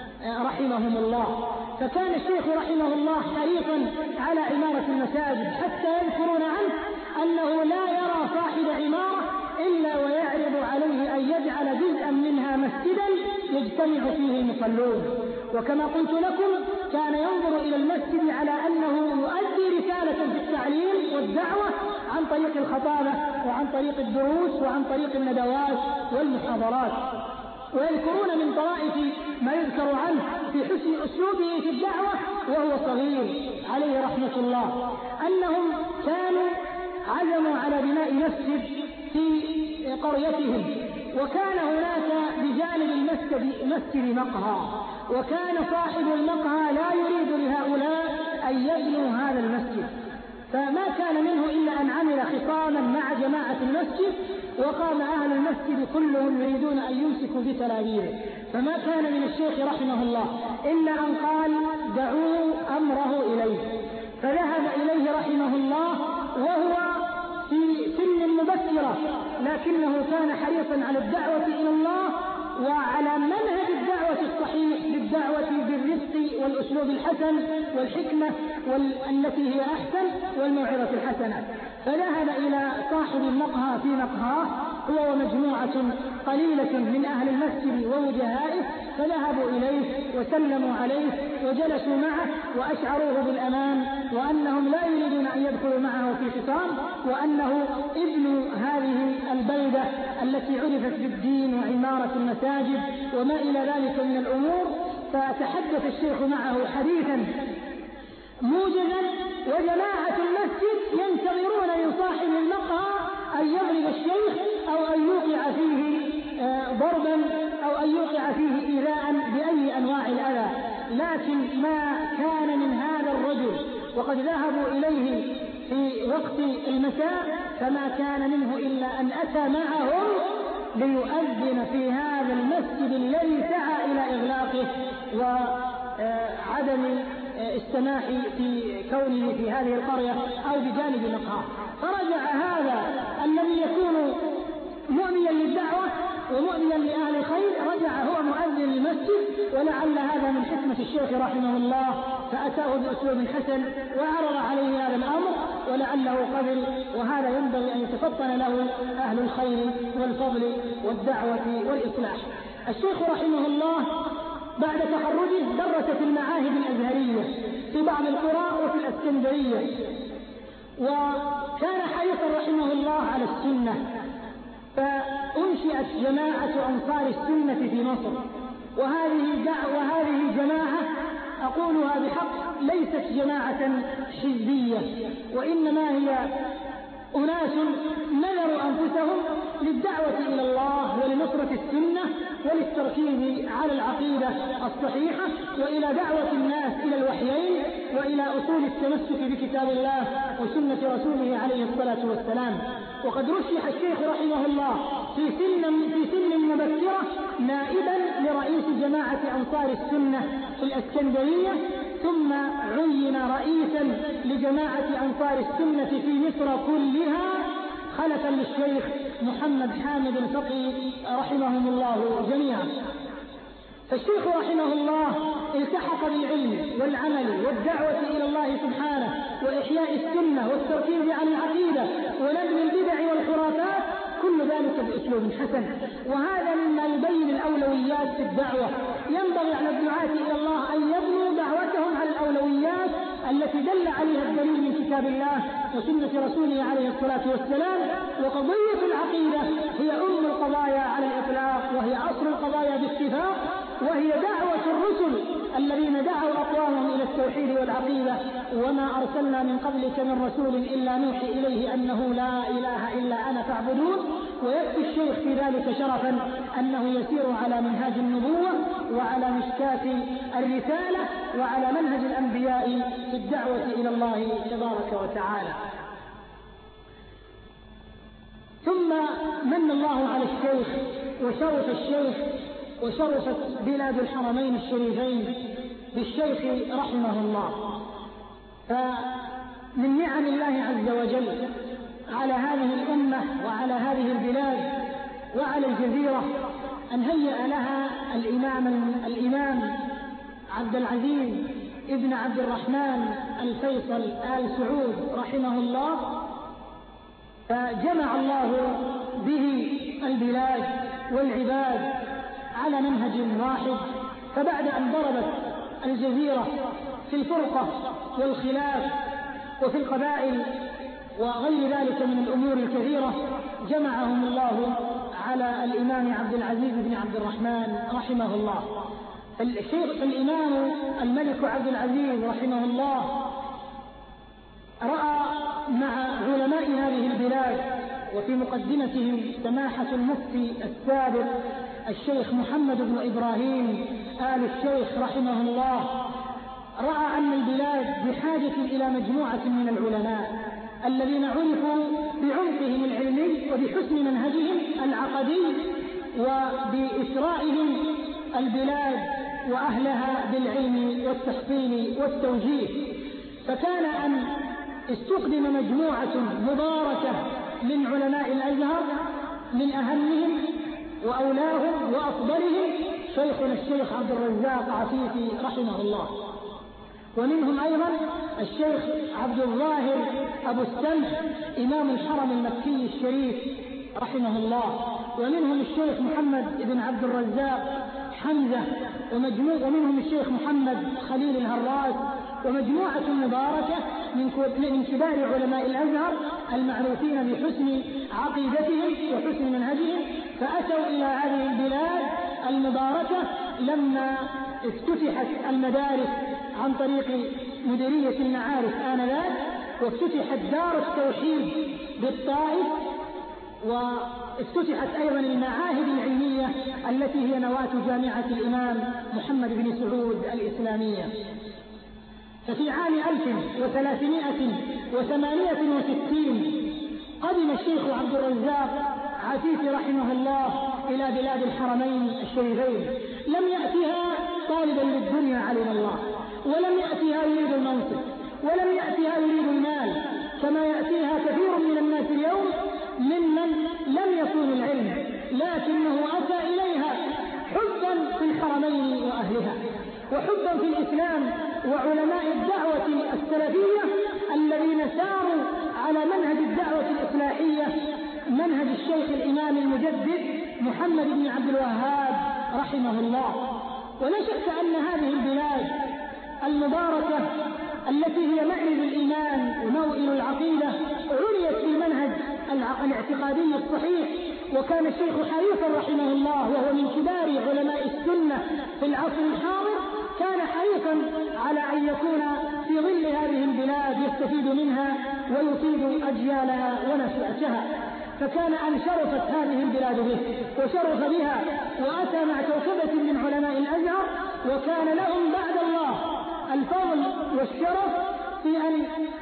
رحمهم الله. فكان الشيخ رحمه الله حريصا على عمارة المساجد، حتى يذكرون عنه أنه لا يرى صاحب عمارة إلا ويعرض عليه أن يجعل جزءا منها مسجدا يجتمع فيه المصلون. وكما قلت لكم كان ينظر إلى المسجد على أنه يؤدي رسالة في التعليم والدعوة عن طريق الخطابة وعن طريق الدروس وعن طريق الندوات والمحاضرات. ويذكرون من طرائف ما يذكر عنه في حسن أسلوبه في الدعوة وهو صغير عليه رحمة الله أنهم كانوا عزموا على بناء مسجد في قريتهم، وكان هناك بجانب مسجد مقهى، وكان صاحب المقهى لا يريد لهؤلاء أن يبنوا هذا المسجد، فما كان منه إلا أن عمل خصاما مع جماعة المسجد، وقام أهل المسجد كلهم يريدون أن يمسكوا بتلابيبه. فما كان من الشيخ رحمه الله إلا أن قال دعوا أمره إليه، فذهب إليه رحمه الله وهو في سن مبكرة، لكنه كان حريصا على الدعوة إلى الله وعلى منهج الدعوة الصحيح بالدعوة بالرفق والأسلوب الحسن والحكمة التي هي أحسن والموعظة الحسنة. فذهب إلى صاحب المقهى في مقهاه هو ومجموعة قليلة من أهل المسجد ووجهائه، فذهب ذهبوا إليه وسلموا عليه وجلسوا معه وأشعروه بالأمان، وأنهم لا يريدون أن يدخلوا معه في خصام، وأنه ابن هذه البلدة التي عرفت بالدين وعمارة المساجد وما إلى ذلك من الأمور. فتحدث الشيخ معه حديثا موجزا، وجماعة المسجد ينتظرون من صاحب المقهى أن يضرب الشيخ أو أن يوقع فيه ضربا أو أن يوقع فيه إيذاء بأي أنواع الأذى، لكن ما كان من هذا الرجل وقد ذهبوا إليه في وقت المساء فما كان منه إلا أن أتى معهم ليؤذن في هذا المسجد الذي سعى إلى إغلاقه وعدم السماح في كونه في هذه القرية أو بجانب مقهى. فرجع هذا الذي يكون مؤمنا للدعوة ومؤمنا لأهل الخير، رجع هو مؤذن المسجد، ولعل هذا من حكمة الشيخ رحمه الله، فأتاه بأسلوب حسن وعرض عليه هذا الأمر ولعله قبل. وهذا ينبغي أن يتفطن له أهل الخير والفضل والدعوة والإصلاح. الشيخ رحمه الله بعد تخرجه درس في المعاهد الأزهرية في بعض القرى وفي الإسكندرية، وكان حريصا رحمه الله على السنة، فأنشئت جماعة أنصار السنة في مصر، وهذه جماعة أقولها بحق ليست جماعة حزبية، وإنما هي أناس نذروا أنفسهم للدعوة إلى الله ولنصرة السنة وللتركيز على العقيدة الصحيحة وإلى دعوة الناس إلى الوحيين وإلى أصول التمسك بكتاب الله وسنة رسوله عليه الصلاة والسلام. وقد رشح الشيخ رحمه الله في سن مبكرة نائبا لرئيس جماعة أنصار السنة في الإسكندرية، ثم عين رئيسا لجماعة أنصار السنة في مصر كلها خلفا للشيخ محمد حامد الفقي رحمهم الله جميعا. فالشيخ رحمه الله التحق بالعلم والعمل والدعوة إلى الله سبحانه وإحياء السنة والتركيز على العقيدة ونبذ البدع والخرافات، كل ذلك بأسلوب حسن. وهذا مما يبين الأولويات في الدعوة. ينبغي على الدعاة إلى الله أن يبنوا دعوتهم على الأولويات التي دل عليها الدليل من كتاب الله وسنة رسوله عليه الصلاة والسلام. وقضية العقيدة هي أم القضايا على الإطلاق، وهي أصل القضايا باتفاق، وهي دعوة الرسل الذين دعوا أقوامهم إلى التوحيد والعقيدة. وما أرسلنا من قبلك من رسول إلا نوحي إليه أنه لا إله إلا أنا فاعبدون. ويكفي الشيخ في ذلك شرفا أنه يسير على منهاج النبوة وعلى مشكاة الرسالة وعلى منهج الأنبياء في الدعوة إلى الله تبارك وتعالى. ثم من الله على الشيخ وشرف الشيخ وشرفت بلاد الحرمين الشريفين بالشيخ رحمه الله. فمن نعم الله عز وجل على هذه الأمة وعلى هذه البلاد وعلى الجزيرة أن هيأ لها الإمام عبد العزيز ابن عبد الرحمن الفيصل آل سعود رحمه الله، فجمع الله به البلاد والعباد على منهج واحد. فبعد أن ضربت الجزيرة في الفرقة والخلاف وفي القبائل وغير ذلك من الأمور الكثيرة، جمعهم الله على الإمام عبد العزيز بن عبد الرحمن رحمه الله. الإمام الملك عبد العزيز رحمه الله رأى مع علماء هذه البلاد وفي مقدمتهم سماحة المفتي السابق الشيخ محمد بن إبراهيم آل الشيخ رحمه الله، رأى أن البلاد بحاجة إلى مجموعة من العلماء الذين عرفوا بعمقهم العلمي وبحسن منهجهم العقدي وبإسرائهم البلاد وأهلها بالعلم والتحصيل والتوجيه. فكان أن استخدم مجموعة مباركة من علماء الأزهر، من أهمهم وأولاهم وأفضلهم شيخنا الشيخ عبد الرزاق عفيفي رحمه الله، ومنهم أيضا الشيخ عبد الظاهر أبو السمح إمام الحرم المكي الشريف رحمه الله، ومنهم الشيخ محمد بن عبد الرزاق حمزة ومنهم الشيخ محمد خليل الهراس ومجموعة مباركة من كبار علماء الأزهر المعروفين بحسن عقيدتهم وحسن منهجهم، فأتوا إلى هذه البلاد المباركة لما افتتحت المدارس عن طريق مديرية المعارف آنذاك، وافتتحت دار التوحيد بالطائف، وافتتحت أيضا المعاهد العلمية التي هي نواة جامعة الإمام محمد بن سعود الإسلامية. ففي عام 1368 قدم الشيخ عبد الرزاق عفيفي رحمه الله إلى بلاد الحرمين الشريفين. لم يأتها طالبا للدنيا علم الله، ولم يأتها يريد المنصب، ولم يأتها يريد المال كما يأتيها كثير من الناس اليوم ممن لم يكون العلم، لكنه أتى إليها حبا في الحرمين وأهلها، وحبا في الإسلام وعلماء الدعوة السلفية الذين ساروا على منهج الدعوة الإصلاحية، منهج الشيخ الإمام المجدد محمد بن عبد الوهاب رحمه الله. ولا شك أن هذه البلاد المباركة التي هي معرض الإيمان وموئل العقيدة عنيت بالمنهج الاعتقادي الصحيح، وكان الشيخ حريصا رحمه الله وهو من كبار علماء السنة في العصر الحاضر، كان حريصا على أن يكون في ظل هذه البلاد يستفيد منها ويفيد أجيالها ونشأتها، فكان أن شرفت هذه البلاد به وشرف بها، وأتى مع كوكبة من علماء الأزهر، وكان لهم بعد الله الفضل والشرف في أن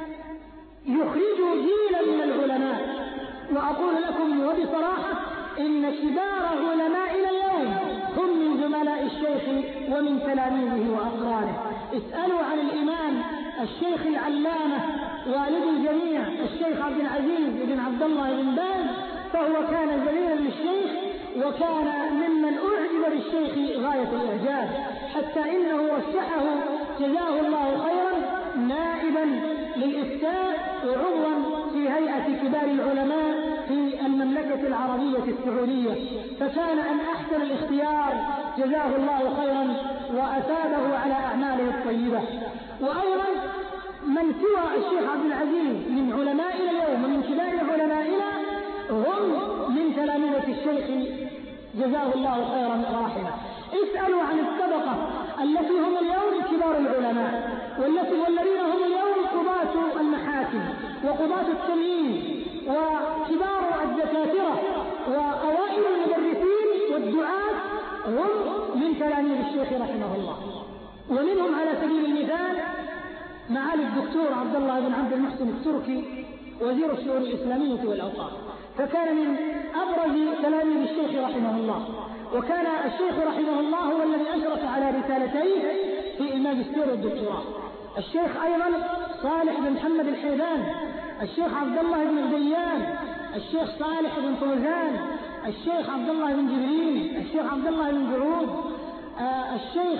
يخرجوا جيلا من العلماء. وأقول لكم وبصراحة إن كبار علمائنا اليوم هم من زملاء الشيخ ومن تلاميذه وأقرانه. اسألوا عن الإمام الشيخ العلامة والد الجميع الشيخ عبد العزيز بن عبد الله بن باز، فهو كان زميلا للشيخ وكان ممن أعجب بالشيخ غاية الإعجاب، حتى إنه رشحه جزاه الله خيرا نائبا للإفتاء وعضوا في هيئة كبار العلماء في المملكة العربية السعودية، فكان أن أحسن الاختيار جزاه الله خيرا وأثابه على أعماله الطيبة. وأيضا من سوى الشيخ عبد العزيز من علمائنا اليوم ومن كبار علمائنا هم من تلاميذ الشيخ جزاه الله خيرا ورحمه. اسألوا عن الطبقة التي هم اليوم كبار العلماء والذين هم اليوم قضاة المحاكم وقضاة التمييز وكبار الدكاترة وأوائل المدرسين والدعاة هم من تلاميذ الشيخ رحمه الله. ومنهم على سبيل المثال معالي الدكتور عبد الله بن عبد المحسن التركي وزير الشؤون الإسلامية والأوقاف، فكان من أبرز تلاميذ الشيخ رحمه الله. وكان الشيخ رحمه الله هو الذي أشرف على رسالتين في الماجستير والدكتوراه. الشيخ أيضا صالح بن محمد الحيدان، الشيخ عبد الله بن الديان، الشيخ صالح بن فوزان، الشيخ عبد الله بن جبريل، الشيخ عبد الله بن جعود، الشيخ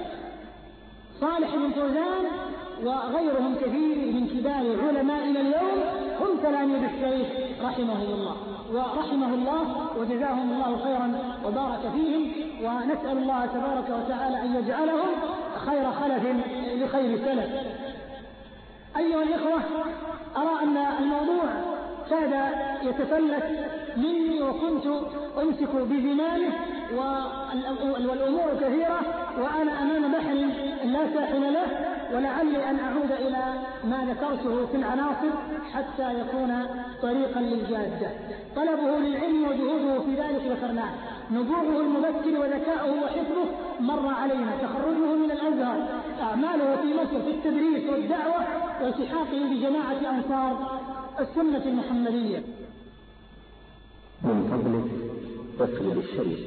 صالح بن فوزان وغيرهم كثير من كبار علمائنا اليوم هم تلاميذ الشيخ رحمه الله وجزاهم الله خيرا وبارك فيهم. ونسأل الله تبارك وتعالى أن يجعلهم خير خلف لخير سلف. أيها الإخوة، أرى أن الموضوع كاد يتفلت مني وكنت أمسك بزمامه والأمور كثيرة وأنا أمام بحر لا ساحل له، ولعلي أن أعود إلى ما ذكرته في العناصر حتى يكون طريقا للجادة. طلبه للعلم وجهوده في ذلك ذكرناه، نبوغه المبكر وذكاؤه وحفظه مر علينا، تخرجه من الأزهر، أعماله في مصر في التدريس والدعوة، والتحاقه بجماعة أنصار السنة المحمدية. من فضلك اقلب الشريف.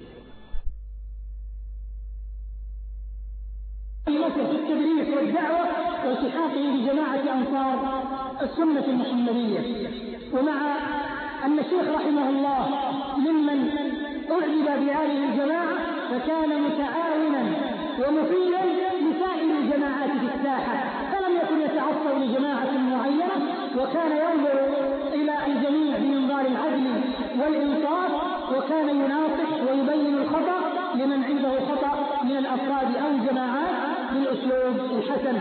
في مصر في التدريس والدعوة، والتحاقه بجماعة أنصار السنة المحمدية. ومع أن الشيخ رحمه الله ممن أعجب بهذه الجماعة، فكان متعاونا ومفيدا لسائر الجماعات في الساحة، فلم يكن يتعصب لجماعة معينة، وكان ينظر إلى الجميع بمنظار العدل والإنصاف، وكان يناصح ويبين الخطأ لمن عنده خطأ من الأفراد أو الجماعات بالأسلوب الحسن.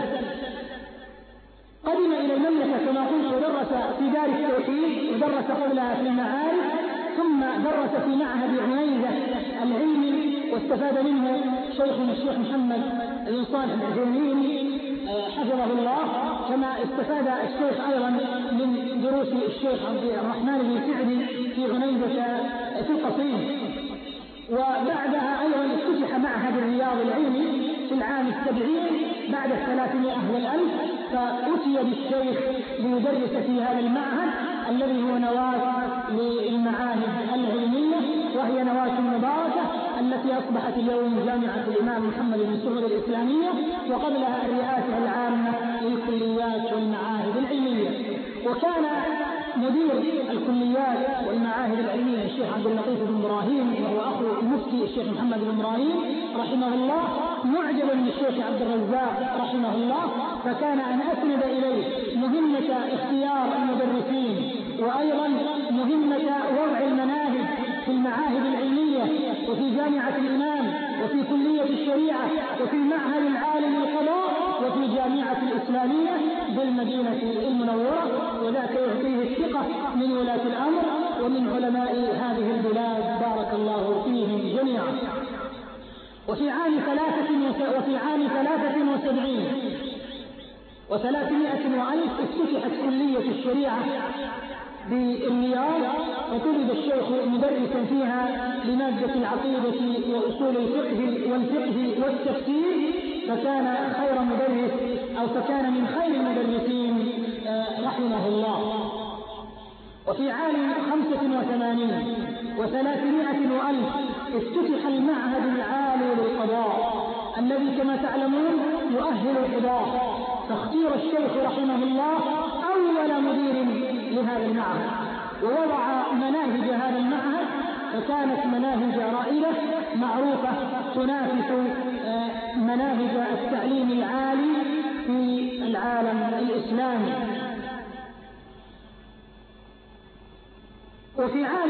قدم إلى المملكة كما قلت ودرس في دار التوحيد، ودرس قبلها في المعارف، ثم درس في معهد عنيزة العلمي، واستفاد منه شيخنا الشيخ محمد بن صالح العثيمين حفظه الله، كما استفاد الشيخ أيضا من دروس الشيخ عبد الرحمن بن سعدي في عنيزة في القصيم. وبعدها أيضا افتتح معهد الرياض العلمي في العام 70 بعد 300 والألف، فأتي بالشيخ ليدرس في هذا المعهد الذي هو نواة للمعاهد العلمية، وهي نواة مباركة التي أصبحت اليوم جامعة الإمام محمد بن سعود الإسلامية، وقبلها الرئاسة العامة للكليات والمعاهد العلمية. وكان مدير الكليات والمعاهد العلمية الشيخ عبد اللطيف بن إبراهيم، وهو أخو المفتي الشيخ محمد بن إبراهيم رحمه الله، معجبا من الشيخ عبد الرزاق رحمه الله، فكان أن أسند إليه مهمة اختيار المدرسين، وأيضا مهمة وضع المناهج في المعاهد العلمية، وفي جامعة الإمام، وفي كلية الشريعة، وفي المعهد العالي للقضاء، وفي جامعة الإسلامية بالمدينة المنورة، وذاك يعطيه الثقة من ولاة الأمر ومن علماء هذه البلاد بارك الله فيهم جميعا. وفي عام 73 و300 افتتحت كلية الشريعة بالرياض، وطلب الشيخ مدرسا فيها لمادة العقيدة وأصول الفقه والفقه والتفسير، فكان خير مدرس أو فكان من خير المدرسين رحمه الله. وفي عام 85 و300 افتتح المعهد العالي للقضاء الذي كما تعلمون يؤهل القضاة، فاختير الشيخ رحمه الله أول مدير لهذا المعهد، ووضع مناهج هذا المعهد، فكانت مناهج رائدة معروفة تنافس مناهج التعليم العالي في العالم الإسلامي. وفي عام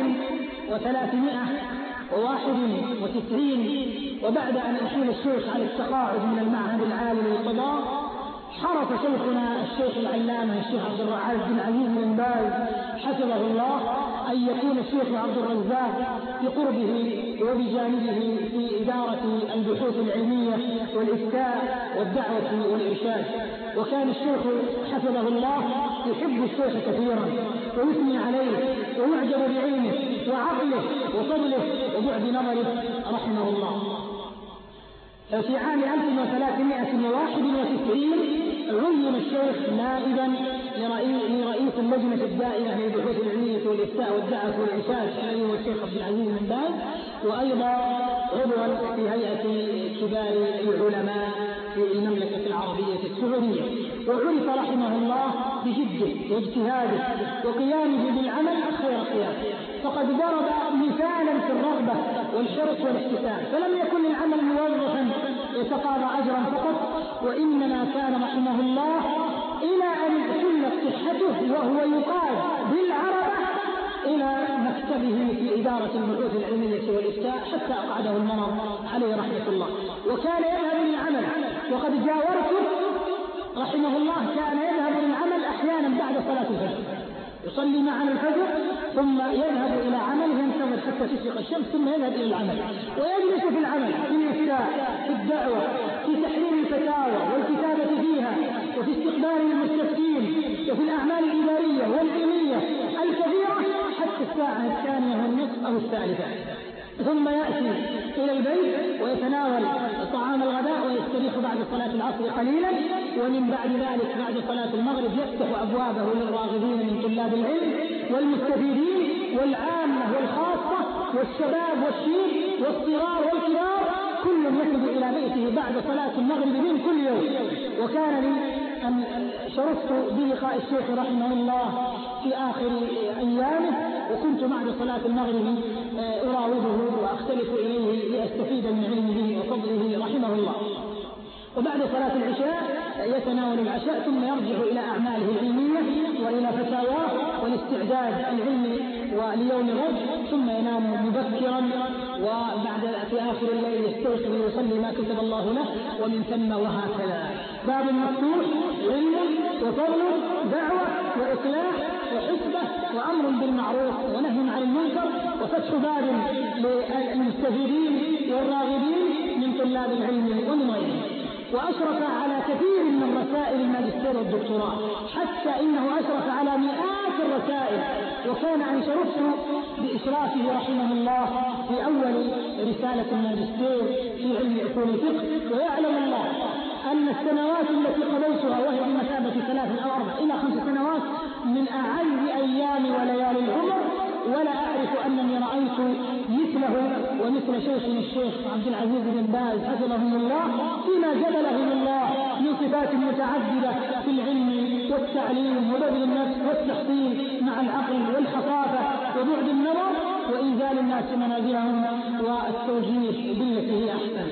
1391 وبعد أن أحيل الشيخ على التقاعد من المعهد العالي للقضاء، حرص شيخنا الشيخ العلامة الشيخ عبد العزيز بن باز حفظه الله أن يكون الشيخ عبد الرزاق بقربه وبجانبه في إدارة البحوث العلمية والإفتاء والدعوة والإرشاد. وكان الشيخ حفظه الله يحب الشيخ كثيرا ويثني عليه ويعجب بعلمه وعقله وفضله وبعد نظره رحمه الله. في عام 1391 عين الشيخ نائبا لرئيس اللجنة الدائمة للبحوث العلمية والإفتاء والدعوة والإرشاد الذي هو الشيخ عبد العزيز بن باز، وأيضا عضوا في هيئة كبار العلماء في المملكة العربية السعودية. وعرف رحمه الله بجده واجتهاده وقيامه بالعمل خير قيام، فقد ضرب مثالا في الرغبة والحرص والاحتساب، فلم يكن العمل موظفا يتقاضى أجرا فقط، وإنما كان رحمه الله إلى أن اعتلت صحته وهو يقاد بالعربة إلى مكتبه في إدارة البحوث العلمية والإفتاء حتى أقعده المرض عليه رحمة الله. وكان يذهب للعمل، وقد جاورته رحمه الله كان يذهب للعمل أحيانا بعد صلاة الفجر، يصلي معنا الفجر ثم يذهب إلى عمله، ينتظر حتى تشرق الشمس ثم يذهب إلى العمل، ويجلس في العمل في الإفتاء في الدعوة في تحرير الفتاوى والكتابة فيها وفي استقبال المستفتين وفي الأعمال الإدارية والعلمية الكبيرة حتى الساعة 2:30 أو 3، ثم يأتي إلى البيت ويتناول طعام الغداء ويستريح بعد صلاة العصر قليلا، ومن بعد ذلك بعد صلاة المغرب يفتح أبوابه للراغبين من طلاب العلم والمستفيدين والعامة والخاصة والشباب والشيب والصغار والكبار، كل يذهب إلى بيته بعد صلاة المغرب من كل يوم. وكان لي أن شرفت بلقاء الشيخ رحمه الله في آخر أيامه، وكنت بعد صلاة المغرب أراوده وأختلف إليه لأستفيد من علمه وفضله رحمه الله. وبعد صلاة العشاء يتناول العشاء ثم يرجع إلى أعماله العلمية وإلى فتاواه والاستعداد العلمي وليوم الغد، ثم ينام مبكرا، وبعد في آخر الليل يستيقظ ويصلي ما كتب الله له، ومن ثم وهكذا. باب مفتوح، علم وفضل، دعوة وإصلاح وحسبة وأمر بالمعروف ونهي عن المنكر، وفتح باب للمستفيدين والراغبين من طلاب العلم ومن غيرهم. وأشرف على كثير من رسائل الماجستير والدكتوراه، حتى إنه أشرف على مئات الرسائل، وكان أن شرفت بإشرافه رحمه الله في أول رسالة الماجستير في علم أصول الفقه. ويعلم الله أن السنوات التي قضيتها، وهي بمثابة 3 أو 4 إلى 5 سنوات، من أعز أيام وليالي العمر، ولا أعرف أنني رأيت مثله ومثل شيخنا الشيخ عبد العزيز بن باز حفظه الله فيما جبله الله من صفات متعددة في العلم والتعليم وبذل النفس والتحصيل مع العقل والحصافة وبعد النظر وإنزال الناس منازلهم والتوجيه بالتي هي أحسن.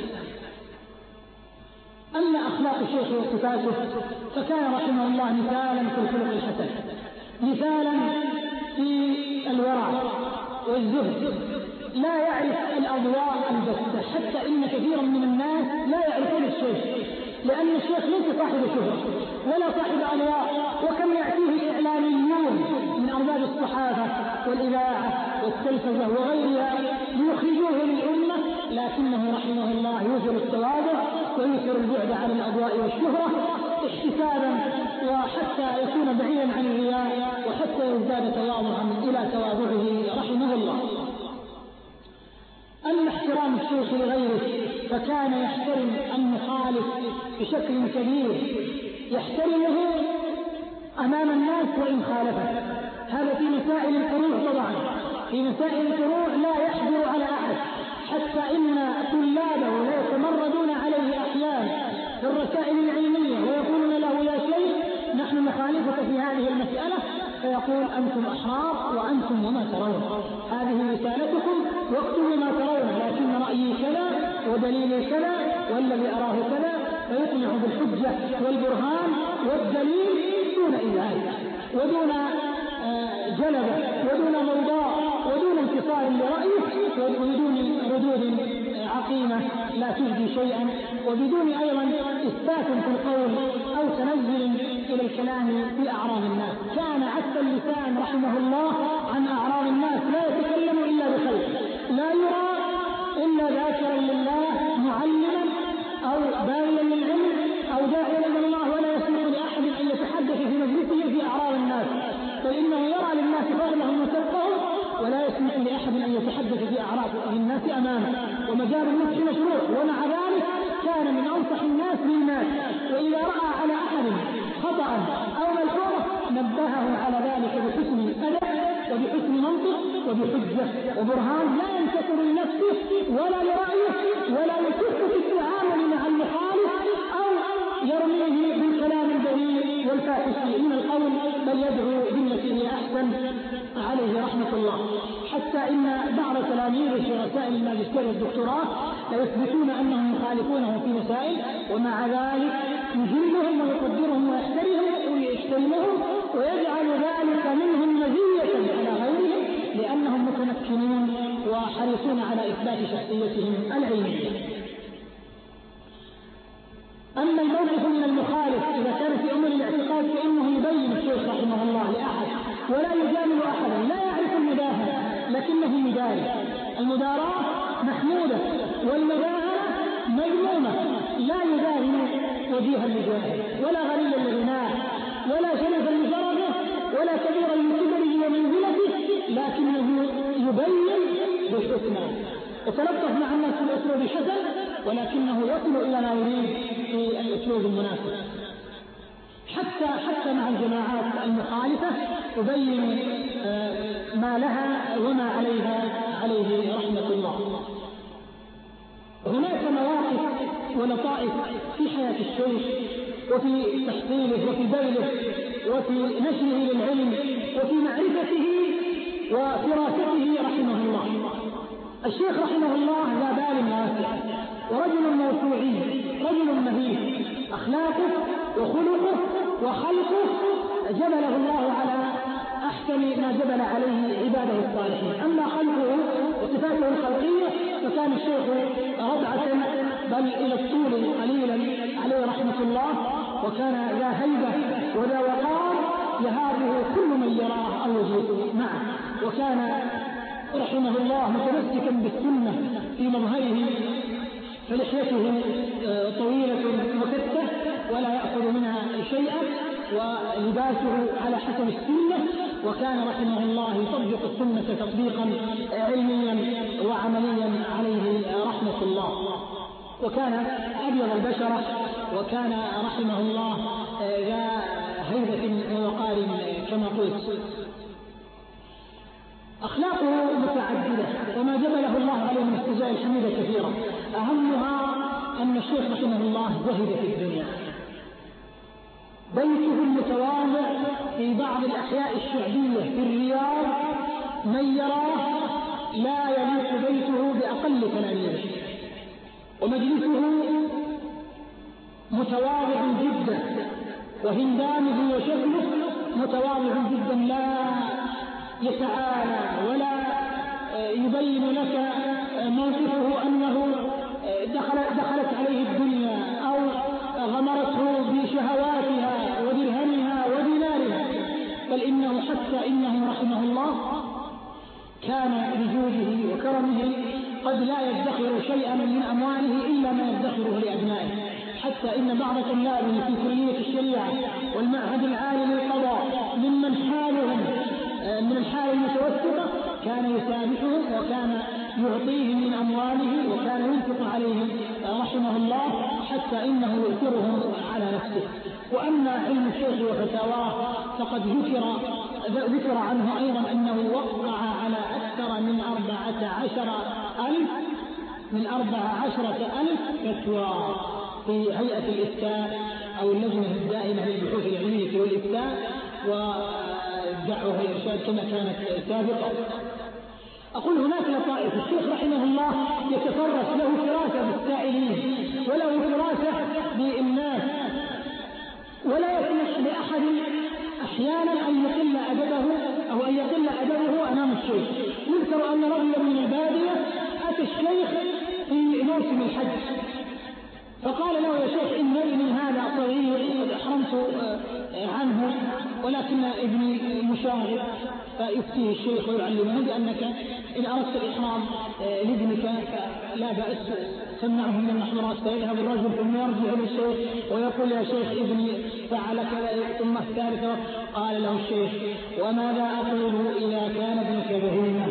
أما أخلاق الشيخ وصفاته فكان رحمه الله مثالا في الخلق الحسن، مثالا في الورع والزهد، لا يعرف الأضواء البتة، حتى إن كثيرا من الناس لا يعرفون الشيخ، لأن الشيخ ليس صاحب شهرة ولا صاحب أضواء، وكم يأتيه إعلاميون من أرباب الصحافة والإذاعة والتلفزة وغيرها ليخرجوه للأمة، لكنه رحمه الله يوثر التواضع ويوثر البعد عن الأضواء والشهرة احتسابا، وحتى يكون بعيدا عن الرياء، وحتى يزداد تواضعا إلى تواضعه رحمه الله. أما احترام الشيخ لغيره فكان يحترم المخالف بشكل كبير، يحترمه أمام الناس وإن خالفه. هذا في مسائل الفروع طبعا، في مسائل الفروع لا يحجر على أحد، حتى إن طلابه لا يتمردون عليه أحيانا في الرسائل العلمية ويقولون له يا شيخ نحن نخالفك في هذه المسألة، فيقول أنتم أحرار وأنتم وما ترون، هذه رسالتكم واكتبوا ما ترون، لكن رأيي كذا ودليلي كذا والذي أراه كذا، فيقنع بالحجة والبرهان والدليل دون إلهام ودون جلبة ودون موضوع ودون انتصار لرأيه وبدون ردود عقيمة لا تجدي شيئا، وبدون أيضا إثبات في القول أو تنزل إلى الكلام في أعراض الناس. كان عتب اللسان رحمه الله عن أعراض الناس، لا يتكلم إلا بخير، لا يرى إلا ذاكرا لله معلما أو باذلا للعلم أو داعيا إلى الله، ولا يسمح لأحد أن يتحدث في مجلسه في أعراض الناس، فإنه يرى للناس فضلهم وسبقهم، ولا يسمح لأحد أن يتحدث في أعراض الناس أمامه، ومجال النصح مشروع. ومع ذلك كان من أنصح الناس للناس، وإذا رأى على أحد خطأ أو ملحوظة نبهه على ذلك بحسن الأدب وبحسن منطق وبحجة وبرهان، لا ينتصر لنفسه ولا لرأيه ولا يكف في التعامل مع المخالف أو يرميه بالكلام البذيء والفاحش من القول، بل يدعو بالتي هي أحسن عليه رحمة الله. حتى إن بعض تلاميذه في رسائل الماجستير والدكتوراه يثبتون أنهم يخالفونه في مسائل، ومع ذلك يجلهم ويقدرهم ويحترمهم ويجعل ذلك منهم مزية على غيرهم، لأنهم متمكنون وحريصون على إثبات شخصيتهم العلمية. أما الموقف من المخالف إذا كان في أمور الاعتقاد فإنه يبين الشيخ رحمه الله لأحد ولا يجامل أحدا، لا يعرف المداهنة لكنه مداري. المداراة محمودة والمداهنة مذمومة، لا يداهن وجيها لجاهل ولا غنيا لغناه ولا شرفا لشرفه ولا كبيرا لكبره ومنزلته، لكنه يبين بالحسنى، يتلطف مع الناس في الأسلوب الحسن، ولكنه يصل إلى ما يريد في الأسلوب المناسب. حتى مع الجماعات المخالفة يبين ما لها وما عليه رحمة الله. هناك مواقف ولطائف في حياة الشيخ وفي تحصيله وفي بذله وفي نشره للعلم وفي معرفته وفراسته رحمه الله. الشيخ رحمه الله ذا بال واسع ورجل موسوعي، رجل مهيب، أخلاقه وخلقه وخلقه جبله الله على أحسن أحسن ما جبل عليه عباده الصالحين. أما خلقه وصفاته الخلقية فكان الشيخ ربعة بل إلى الطول قليلا عليه رحمة الله، وكان ذا هيبة وذا وقار يهابه كل من يراه أو يجيء معه، وكان رحمه الله متمسكا بالسنة في مظهره، فلحيته طويلة مكتة ولا يأخذ منها شيئا، ولباسه على حسب السنة، وكان رحمه الله يطبق السنة تطبيقا علميا وعمليا عليه رحمة الله. وكان أبيض البشرة، وكان رحمه الله ذا هيبة ووقار كما قلت. أخلاقه متعددة وما جبله الله عليه من استجاء الحميدة كثيرة، أهمها أن الشيخ رحمه الله زهد في الدنيا. بيته المتواضع في بعض الأحياء الشعبية في الرياض من يراه لا يليق بيته بأقل تلاميذه، ومجلسه متواضع جدا، وهندامه وشكله متواضع جدا، لا يتعالى ولا يبين لك موقفه أنه دخلت عليه الدنيا أو غمرته بشهواتها ودرهمها ودينارها، بل إنه حتى إنه رحمه الله كان بجوده وكرمه قد لا يدخر شيئا من أمواله إلا ما يدخره لأبنائه، حتى إن بعض طلابه في كلية الشريعة والمعهد العالي للقضاء ممن حالهم من الحالة المتوسطة كان يسامحهم وكان يعطيهم من أمواله وكان ينفق عليهم رحمه الله، حتى إنه يؤثرهم على نفسه. وأما علم الشيخ وفتاواه فقد ذكر عنه أيضا أنه وقع على أكثر من 14,000 فتوى في هيئة الإفتاء أو اللجنة الدائمة للبحوث العلمية والإفتاء والدعوة والإرشاد كما كانت سابقا. أقول هناك لطائف الشيخ رحمه الله يتفرس، له فراسة بالسائلين وله فراسة بالناس، ولا يسمح لأحد أحيانا أن يقل أدبه أو أن يقل أدبه أمام الشيخ. يذكر أن رجلا من البادية أتى الشيخ في موسم الحج فقال له: يا شيخ إنني من هذا صغير أحرمت عنه ولكن ابني مشاغب، فيفتيه الشيخ ويعلمه بأنك إن أردت الإحرام لابنك فلا بأس تمنعه من المحظورات. فيذهب الرجل ثم يرجع للشيخ ويقول: يا شيخ ابني فعل كذا، ثم الثالثة. قال له الشيخ: وماذا أقول إذا كان ابنك بهيما؟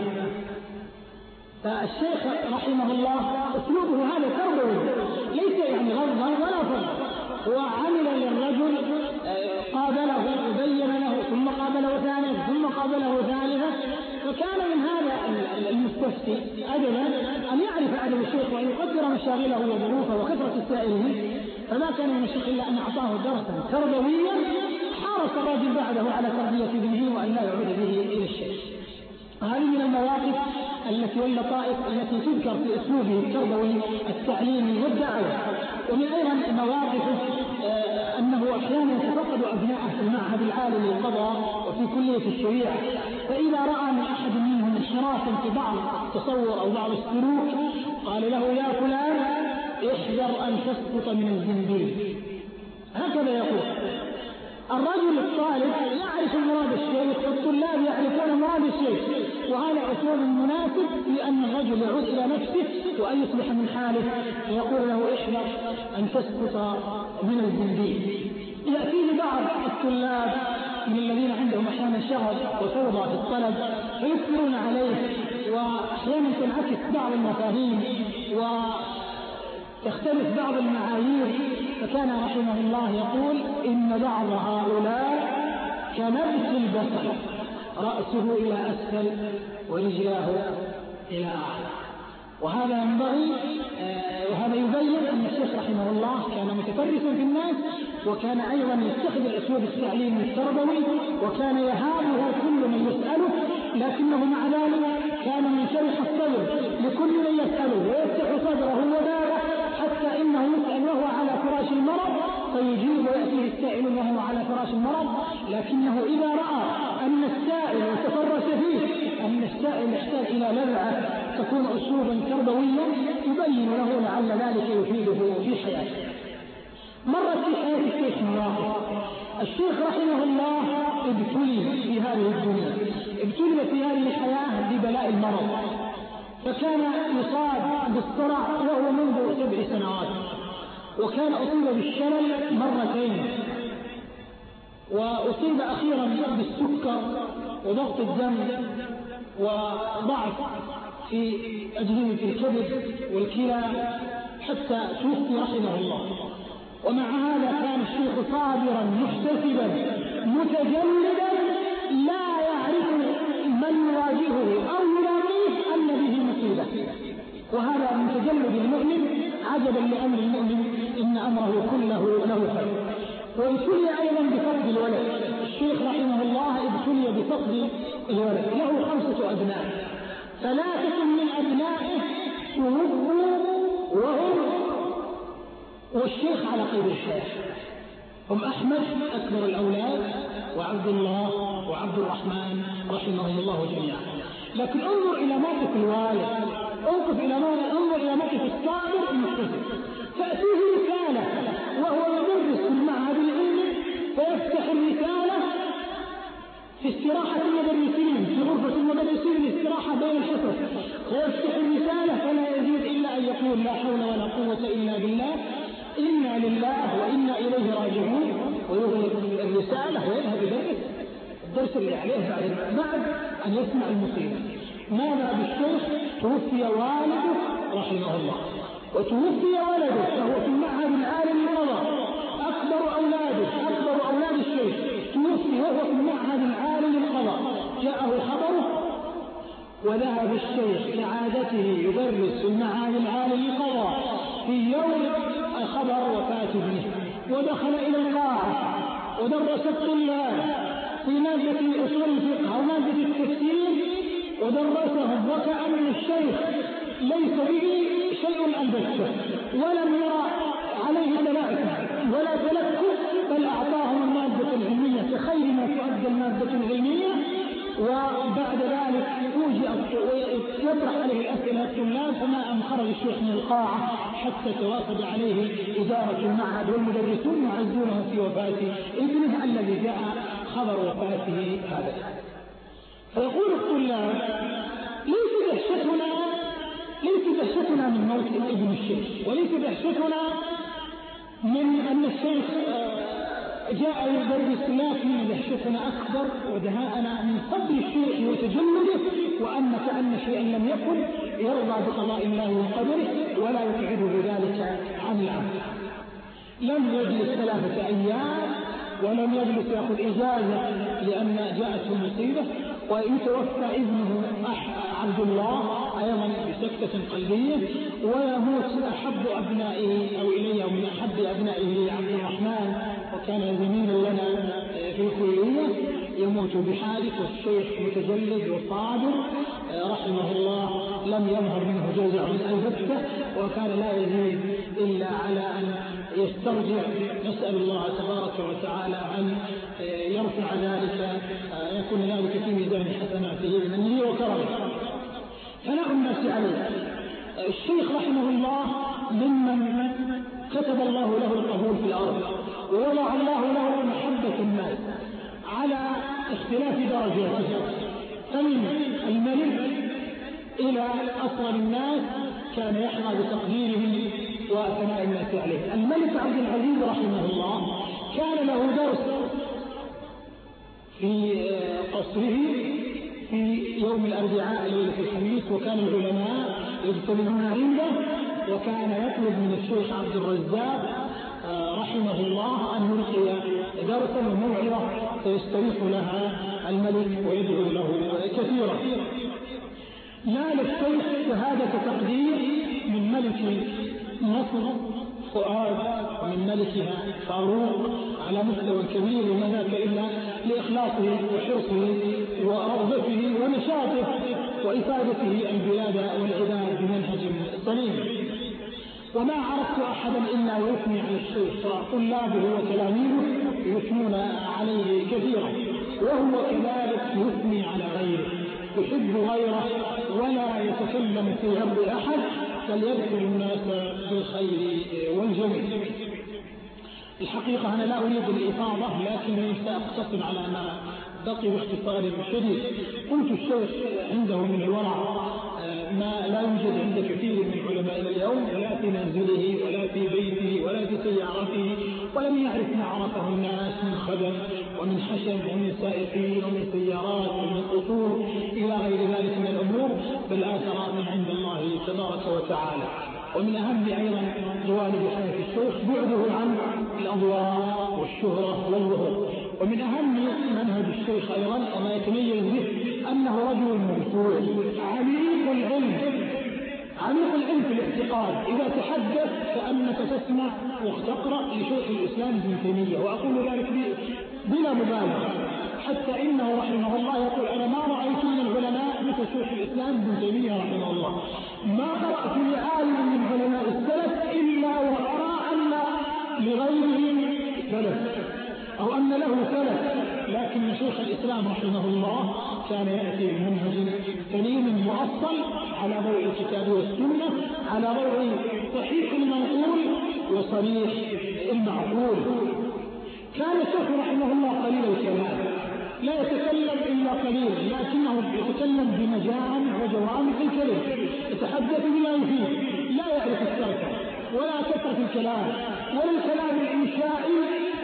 فالشيخ رحمه الله أسلوبه هذا تربوي، ليس يعني غضبا ولا فضل، هو عمل للرجل قابله وبين له ثم قابله ثانيا ثم قابله ثالثا، فكان من هذا المستفتي أدبا أن يعرف أدب الشيخ وأن يقدر مشاغله وظروفه وكثرة السائلين، فما كان من الشيخ إلا أن أعطاه درسا تربويا حرص الرجل بعده على تربية ابنه وأن لا يعود به إلى الشيخ. هذه من المواقف التي واللطائف التي تذكر في أسلوبه التربوي التعليمي والدعوة. ومن أيضا مواقفه أنه أحيانا يتفقد أبناءه في المعهد العالي للقضاء وفي كلية الشريعة، فإذا رأى من أحد منهم انحرافا في بعض التصور أو بعض السلوك قال له: يا فلان احذر أن تسقط من الزنديق. هكذا يقول. الرجل الطالب يعرف مراد الشيخ والطلاب يعرفون مراد الشيخ، وهذا أسلوب مناسب لأن الرجل يعود إلى نفسه وأن يصلح من حاله، ويقول له: احذر أن تسقط من الزنديق. يأتي بعض الطلاب من الذين عندهم أحيانا شغف وفوضى في الطلب فيكثرون عليه، وأحيانا تنعكس بعض المفاهيم وتختلف بعض المعايير. فكان رحمه الله يقول: إن بعض هؤلاء كنبت البصر، رأسه إلى أسفل ورجلاه إلى أعلى. وهذا ينبغي وهذا يبين أن الشيخ رحمه الله كان متفرسا في الناس، وكان أيضا يستخدم الأسلوب التعليمي التربوي، وكان يهابه كل من يسأله، لكنه مع ذلك كان منشرح الصدر لكل من يسأله ويفتح صدره وبابه، حتى إنه يسأل وهو على فراش المرض فيجيب ويأتيه سائل وهو على فراش المرض، لكنه إذا رأى أن السائل وتفرس فيه أن السائل يحتاج إلى لذعة تكون أسلوبا تربويا يبين له لعل ذلك يفيده في حياته. مرت في حياة الشيخ مواقف. الشيخ رحمه الله ابتلي في هذه الدنيا، ابتلي في هذه الحياة ببلاء المرض، فكان يصاب بالصرع وهو منذ 7 سنوات، وكان أصيب بالشلل مرتين، وأصيب أخيرا بالسكر وضغط الدم وضعف في أجهزة الكبد والكلى حتى توفي رحمه الله. ومع هذا كان الشيخ صابرا محتسبا متجلدا لا يعرف من يواجهه أو يلاقيه أن به مصيبة، وهذا من تجلد المؤمن. عجبا لأمر المؤمن إن أمره كله له خير. وابتلي أيضا بفقد الولد. الشيخ رحمه الله ابتلي بفقد الولد، له 5 أبناء، 3 من أبنائه توفوا والشيخ على قيد الحياة. هم أحمد أكبر الأولاد، وعبد الله وعبد الرحمن رحمهم الله جميعا. لكن انظر إلى موقف الوالد، انظر إلى موقف الصابر المحتسب. تأتيه رسالة وهو يدرس في المعهد العلمي، فيفتح الرسالة في استراحة المدرسين، في غرفة المدرسين الاستراحة بين الحصص، فيفتح الرسالة فلا يزيد إلا أن يقول لا حول ولا قوة إلا بالله، إنا لله وإنا إليه راجعون، ويغلق الرسالة ويذهب يدرس الدرس اللي عليه بعد أن يسمع المصيبة. ماذا بالشيخ؟ توفي والده رحمه الله، وتوفي ولده فهو في المعهد العالي للقضاء، أكبر أولاد الشيخ توفي وهو في المعهد العالي للقضاء. جاءه خبره وذهب الشيخ كعادته يدرس في المعهد العالي للقضاء في يوم خبر وفاة ابنه، ودخل إلى القاعة ودرس الطلاب في مادة أصول الفقه أو مادة التفسير ودرسهم، وكأن الشيخ ليس به شيء البتة، ولم يرى عليه تلائم ولا تلكؤ، بل أعطاهم المادة العلمية كخير ما تؤدى المادة العلمية. وبعد ذلك يطرح عليه الأسئلة الطلاب، فما أن خرج الشيخ من القاعة حتى توافد عليه إدارة المعهد والمدرسون يعزونه في وفاة ابنه الذي جاء خبر وفاته هذا. فيقول الطلاب ليس دهشتنا من موت ابن الشيخ، وليس دهشتنا من أن الشيخ جاء يدرس، لكن دهشتنا أكبر ودهاءنا من صبر الشيخ وتجمده، وأن كأن شيئا لم يكن يرضى بقضاء الله وقدره ولا يبعده ذلك عن العمل. لم يجلس 3 أيام ولم يجلس يأخذ إجازة لأن جاءته مصيبة، ويتوفى ابنه عبد الله أيضا بسكتة قلبية، ويموت أحب أبنائه أو إليه من أحب أبنائه عبد الرحمن، وكان زميلا لنا في الكلية، يموت بحادث، والشيخ متجلد وصابر رحمه الله، لم يظهر منه جزع البتة، وكان لا يزيد إلا على أن يسترجع. نسأل الله تبارك وتعالى أن يرفع ذلك، يكون ذلك في ميزان حسناته بمنه وكرمه. ثناء الناس عليه. الشيخ رحمه الله ممن كتب الله له القبول في الأرض، ووضع الله له محبة الناس على اختلاف درجاته، فمن الملك إلى أصغر الناس كان يحظى بتقديرهم وثناء الناس عليه. الملك عبد العزيز رحمه الله كان له درس في قصره في يوم الأربعاء ليلة الخميس، وكان العلماء يجتمعون عنده، وكان يطلب من الشيخ عبد الرزاق رحمه الله أن يلقي درسا وموعظة فيستريح لها الملك ويدعو له كثيرا. نال الشيخ شهادة تقدير من ملك مصر فؤاد ومن ملكها فاروق على مستوى كبير، وما ذاك إلا لإخلاصه وحرصه ورغبته ونشاطه وإفادته البلاد والعباد بمنهج سليم. وما عرفت أحدا إلا يثني على الشيخ، طلابه وتلاميذه يثنون عليه كثيرا، وهو كذلك يثني على غيره، يحب غيره ولا يتكلم في عرض أحد، فليذكر الناس بالخير والجميل. الحقيقة أنا لا أريد الإفاضة، لكنني سأقتصر على ما بقي باختصار شديد. قلت الشيخ عنده من الورع ما لا يوجد عند كثير من علمائنا اليوم، ولا في منزله ولا في بيته ولا في سيارته، ولم يعرف ما عرفه الناس من خدم ومن حشم ومن سائقين ومن سيارات ومن قصور إلى غير ذلك من الأمور، بل آثر من عند الله تبارك وتعالى. ومن أهم أيضا جوانب حياة الشيخ بعده عن الأضواء والشهرة والظهور. ومن أهم منهج الشيخ أيضا وما يتميز به أنه رجل موسوع عميق العلم في الاعتقاد. إذا تحدث كأنك تسمع وتقرأ لشيخ الإسلام ابن تيمية، وأقول ذلك بلا مبالغة، حتى إنه رحمه الله يقول: أنا ما رأيت من العلماء مثل شيخ الإسلام ابن تيمية رحمه الله، ما قرأت لعالم من علماء السلف إلا وأرى أن لغيره سلف أو أن له سلف. لكن شيخ الإسلام رحمه الله كان يأتي بمنهج سليم مؤصل على ضوء الكتاب والسنة، على ضوء صحيح المنقول وصريح المعقول. كان الشيخ رحمه الله قليل الكلام، لا يتكلم إلا قليل، لكنه يتكلم بمجامع وجوامع الكلم، يتحدث بما يفيد، لا يعرف السرقة ولا كثرة الكلام ولا الكلام الإنشائي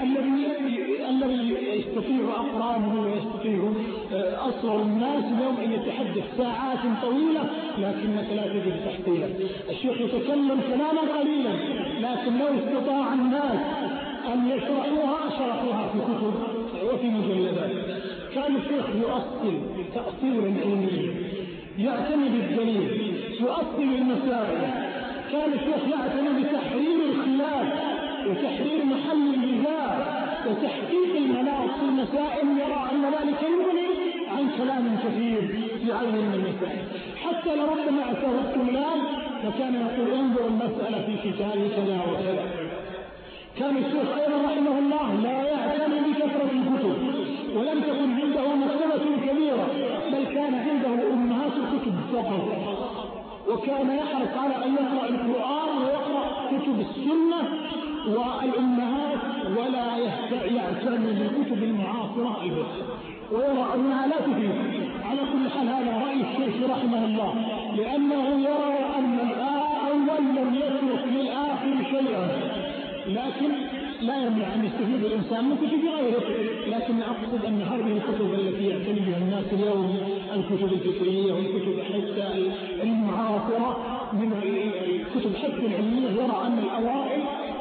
الذي يستطيع أقرانه ويستطيع أصغر الناس اليوم أن يتحدث ساعات طويلة لكنك لا تجد تحصيلا. الشيخ يتكلم كلاما قليلا، لكن لو استطاع الناس أن يشرحوها شرحوها في كتب وفي مجلدات. كان الشيخ يؤصل تأصيلا علميا، يعتني بالدليل، يؤصل المسائل. كان الشيخ يعتني بتحرير الخلاف وتحرير محل النزاع وتحقيق المناط في المسائل، يرى أن ذلك يغني عن كلام كثير في عين من المسائل. حتى لربما أتاه الطلاب فكان يقول: انظر المسألة في كتاب كذا وكذا. كان الشيخ أيضا رحمه الله لا يعتني بكثرة الكتب، ولم تكن عنده مكتبة كبيرة، بل كان عنده أمهات الكتب فقط، وكان يحرص على أن يقرأ القرآن ويقرأ كتب السنة والأمهات، ولا يعتني بالكتب المعاصرة البس، ويرى أنها لا تفيد. على كل حال هذا رأي الشيخ رحمه الله، لأنه يرى أن الأول لم يترك للآخر شيئا، لكن لا يمنع أن يستفيد الإنسان من كتب غيره. لكن أقصد أن هذه الكتب التي يعتني بها الناس اليوم، الكتب الفكرية والكتب حتى المعاصرة من الكتب حتى العلمية، يرى أن الأوائل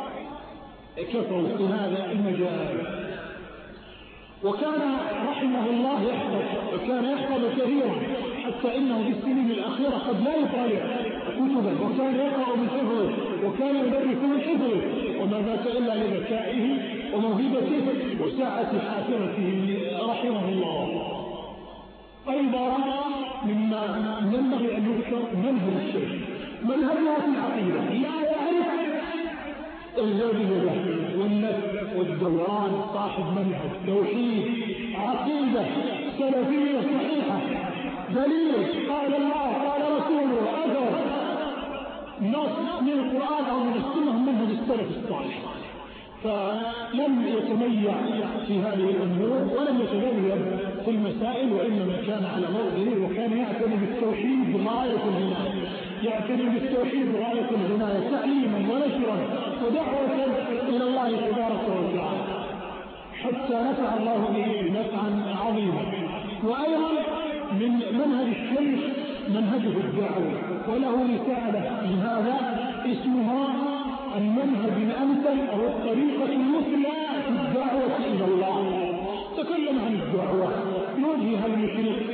كثروا في هذا المجال. وكان رحمه الله وكان يحفظ كثيرا، حتى إنه في السنين الأخيرة قد لا يقرأ كتبا، وكان يقرأ من حفظه، وكان يدرس من حفظه، وما ذاك إلا لذكائه وموهبته وسعة حافظته رحمه الله. أيضا مما ينبغي أن يذكر منهج الشيخ، منهجه في العقيدة، لا يعرف الزوجية والنفس والدوران، صاحب منهج توحيد عقيدة سلفية صحيحة، دليل قال الله قال رسوله، أثر نص من القرآن أو من السنة منهج السلف الصالح. فلم يتميع في هذه الأمور ولم يتذبذب في المسائل، وإنما كان على موضعه، وكان يعتني بالتوحيد بغاية العناية، يعتني بالتوحيد بغاية العناية، تعليما ونشرا ودعوة إلى الله تبارك وتعالى، حتى نفع الله به نفعا عظيما. وأيضا من منهج الشيخ منهجه الدعوة، وله رسالة لهذا اسمها المنهج الأمثل أو الطريقة المثلى في الدعوة إلى الله. تكلم عن الدعوة بوجهها المشرق،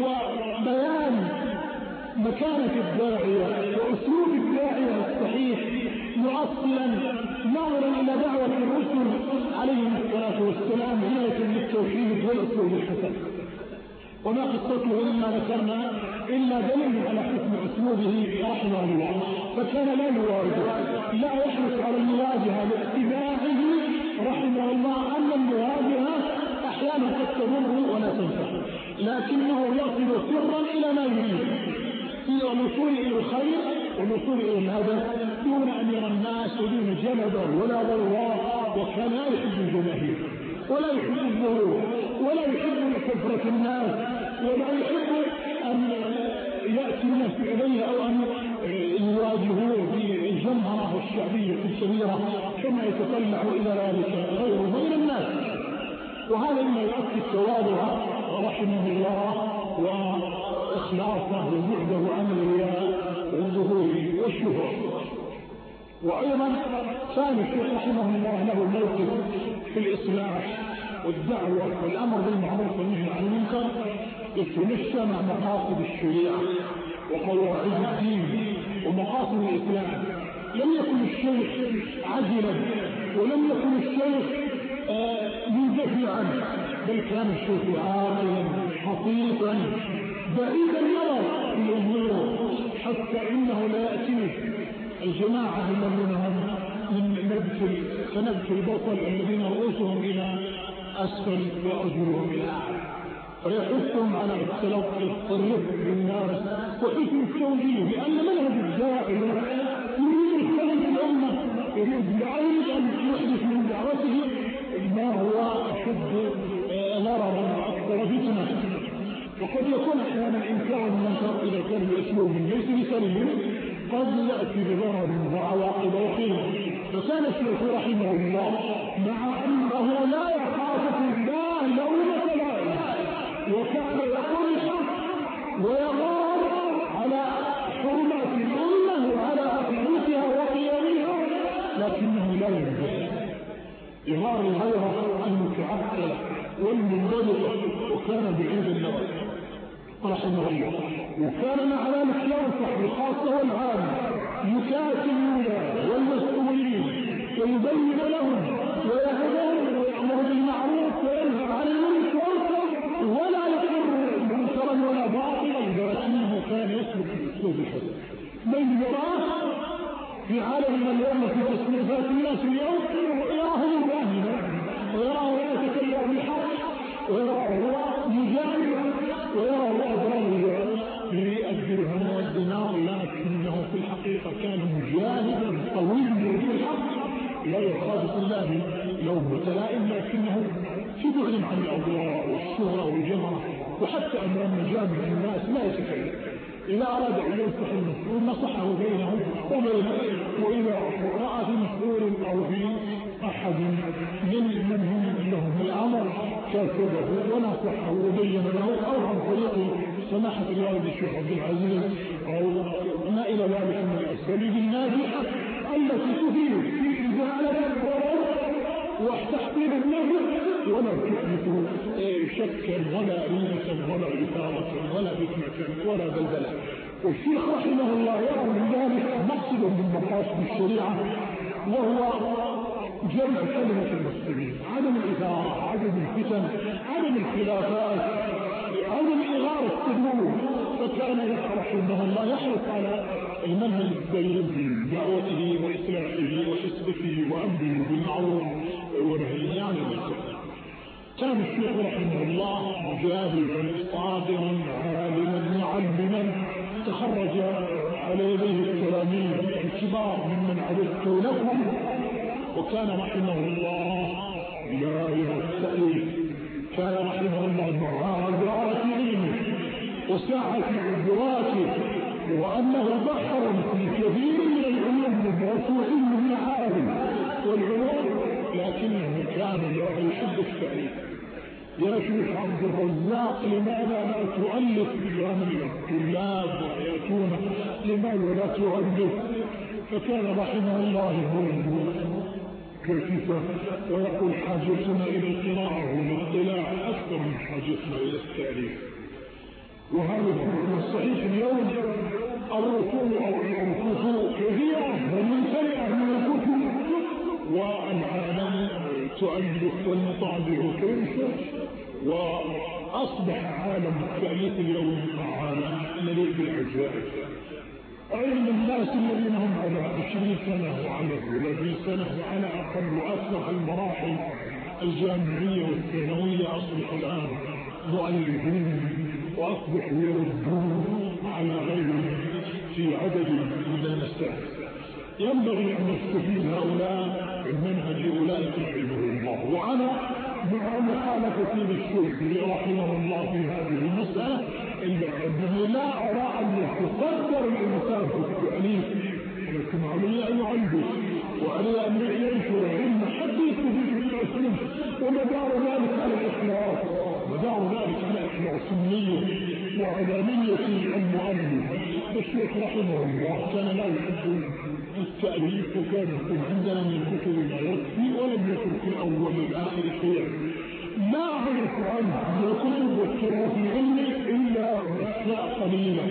وبيان مكانة الداعية وأسلوب الداعية الصحيح، مؤصلا نظرا إلى دعوة الرسل عليهم الصلاة والسلام، عناية بالتوحيد والأسلوب الحسن. وما قصته إلا ذكرنا إلا دليل على حسن أسلوبه رحمه الله، فكان لا يوارده، لا يحرص على المواجهة لاتباعه رحمه الله، أن المواجهة أحيانا قد تضر ولا تنفع، لكنه يصل سرا إلى ما يريد في الوصول إلى الخير والوصول إلى الهدف دون أن يرى الناس ودون جلبا ولا ضواء. وكان لا يحب الجماهير ولا يحب الظهور ولا يحب كثرة الناس ولا يحب أن يأتي الناس إليه أو أن يواجهوه بالجمهرة الشعبية الكبيرة كما يتطلع إلى ذلك غيره غير الناس. وهذا مما يؤكد تواضعه رحمه الله وإخلاصه وبعده عن الرياء والظهور والشهرة. وأيضا كان الشيخ رحمه الله له موقف في الإصلاح والدعوة والأمر بالمعروف والنهي عن المنكر يتمشى مع مقاصد الشريعة وقواعد الدين ومقاصد الإسلام. لم يكن الشيخ عجلا ولم يكن الشيخ مندفعا، بل كان الشيخ عاقلا حقيقا بعيد النظر في الأمور، حتى إنه لا يأتيه الجماعة الذين هم من كنبت البطل الذين رؤوسهم إلى أسفل وأرجلهم إلى أعلى، فيحثهم على التلقي الرفق بالناس وحسن التوجيه، لأن منهج الداعي يريد الخير الأمة، يريد بعيد أن يحدث من دعوته ما هو أشد ضررا وأكثر فتنة. وقد يكون أحيانا إنكار المنكر إذا كان بأسلوب ليس بسليم قد يأتي بضرر وعواقب وخيمة. فكان الشيخ رحمه الله مع أنه لا يخاف في الله لومة لائم، وكان يقول الحق ويغار على حرمات الأمة وعلى أقدسها وقيامها، لكنه لا ينبغي إغار الغيرة المتعقلة والمنضبطة، وكان بعيد النظر رحمه الله. وكان مع ذلك ينصح بالخاصة والعامة، يكاتب الولاة والمسؤولين ويبين لهم ويهدهم ويأمر بالمعروف وينهى عن المنكر ولا يقر منكرا ولا باطلا، ولكنه كان يسلك بأسلوب الحسن. من يراه في عالم اليوم في تصنيفات الناس اليوم يراه مباهنا ويراه يتكلم بالحق ويراه يجامل ويراه أضرار للدرهم والدينار، لكنه في الحقيقة كان مجاهدا قويا في الحق لا يخاف الله لومة لائم، لكنه في بعد عن الأضواء والشهرة والجمرة، وحتى أمام مجامع الناس لا يتكلم. إذا أراد أن ينصح المسؤول نصحه بينه وبينه، وإذا رأى في مسؤول أو في أحد من هم لهم الأمر كاتبه ونصحه وبين له، أو عن طريق سماحة الوالد الشيخ عبد العزيز أو ما إلى ذلك من الأساليب الناجحة التي تفيد في إزالة الضرر وتحقير النفع ولا تحدث شكا ولا ريبة ولا إثارة ولا فتنة ولا بلبلة. والشيخ رحمه الله يرى من ذلك مقصدا من مقاصد الشريعة، وهو جمع كلمة المسلمين، عدم الإثارة، عدم الفتن، عدم الخلافات، عدم إغارة الصدور. فكان رحمه الله يحرص على المنهج السليم في دعوته وإصلاحه وحسبته وأمره بالمعروف ونهيه عن المنكر. كان الشيخ رحمه الله مجاهدا صابرا عالما معلما، تخرج على يديه التلاميذ الكبار ممن عرفت لكم، وكان رحمه الله لا يستأذن، كان رحمه الله مع غزارة علمه وسعة قدراته، وأنه بحر في كثير من العلوم وفوحين من العالم والعلوم، لكنه كان يحب التأليف. يا شيخ عبد الرزاق لماذا لا تؤلف بجانب الطلاب ويأتون، لماذا لا تؤلف؟ فكان رحمه الله يقول كيف ويقول حاجتنا إلى القراءة والاطلاع أكثر من حاجتنا إلى التأليف. وهذا الصحيح اليوم الرسول أو الكتب كثيرة وممتلئة من الكتب، والعالم تؤلف والمطابع تنشر، وأصبح عالم التأليف اليوم عالم مليء بالعجائب. علم الناس الذين هم على 20 سنة وعلى 30 سنة وعلى أقل وأكثر المراحل الجامعية والثانوية أصبحوا الآن مؤلفين وأصبحوا يردون على غيرهم في عدد لا نستعد. ينبغي أن نستفيد هؤلاء من منهج أولئك رحمه الله. وأنا مع مخالفتي للشيخ رحمه الله في هذه المسألة إلا أنه لا أرى أن يتقدر الإنسان في التأليف، لكن عليه أن يعلم وعليه أن ينشر علم حديثه في الإسلام، ومدار ذلك على الإخلاص، مدار ذلك على إخلاص النية وعلى نية المؤلف. الشيخ رحمه الله كان لا يحب التأليف، وكان يكون عندنا من الكتب ما يكفي ولم يكن في الأول والآخر شيء. لا أعرف عنه الكتب والتراث العلمي إلا أشياء قليلة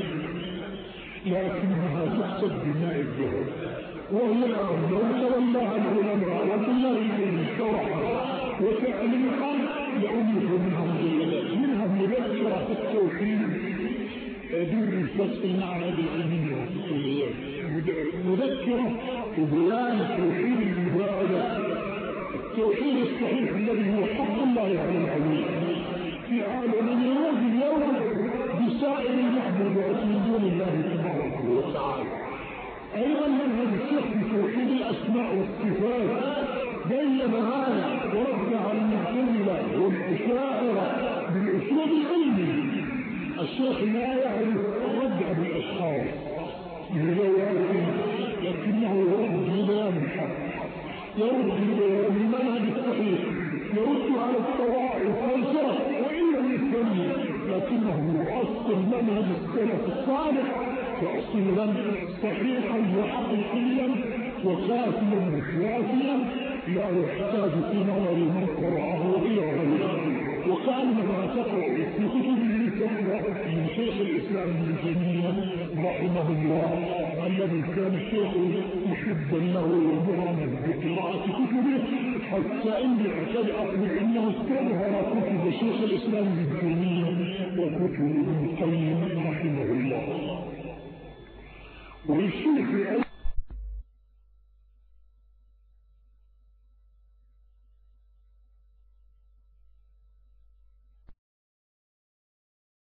لكنها تحسب بماء الذهب، وهي الآن لو تولاها العلماء وطلاب شرحا وتعليقا لأمه منها مجلدات، منها مذكرة في التوحيد دون الفصل المعرض العلمية والتقويات، مذكرة وبيان توحيد العبادة، التوحيد الصحيح الذي هو حق الله على العبيد في عالم اليوم اليوم بسائر المعبودات من دون الله تبارك وتعالى. أيضا منهج الشيخ في توحيد الأسماء والصفات بين هذا ورد على المعتزلة والأشاعرة بالأسلوب العلمي. الشيخ لا يعرف الرد بالأشخاص بالروايات، لكنه يرد ببيان الحق، يرد بالمنهج الصحيح، يرد على الطوائف والفرق وإن لم يسمي، لكنه يؤصل منهج السلف الصالح تأصيلا صحيحا وحقيقيا وكافيا وشافيا لا يحتاج في نظر من قرأه إلى غيره. وكان ما تقرأ في كتبه من شيخ الإسلام ابن تيمية رحمه الله الذي كان الشيخ محبا له ومغرما بقراءة كتبه، حتى إني اعتد أقول إنه استظهر كتب شيخ الإسلام ابن تيمية وكتب ابن القيم رحمه الله.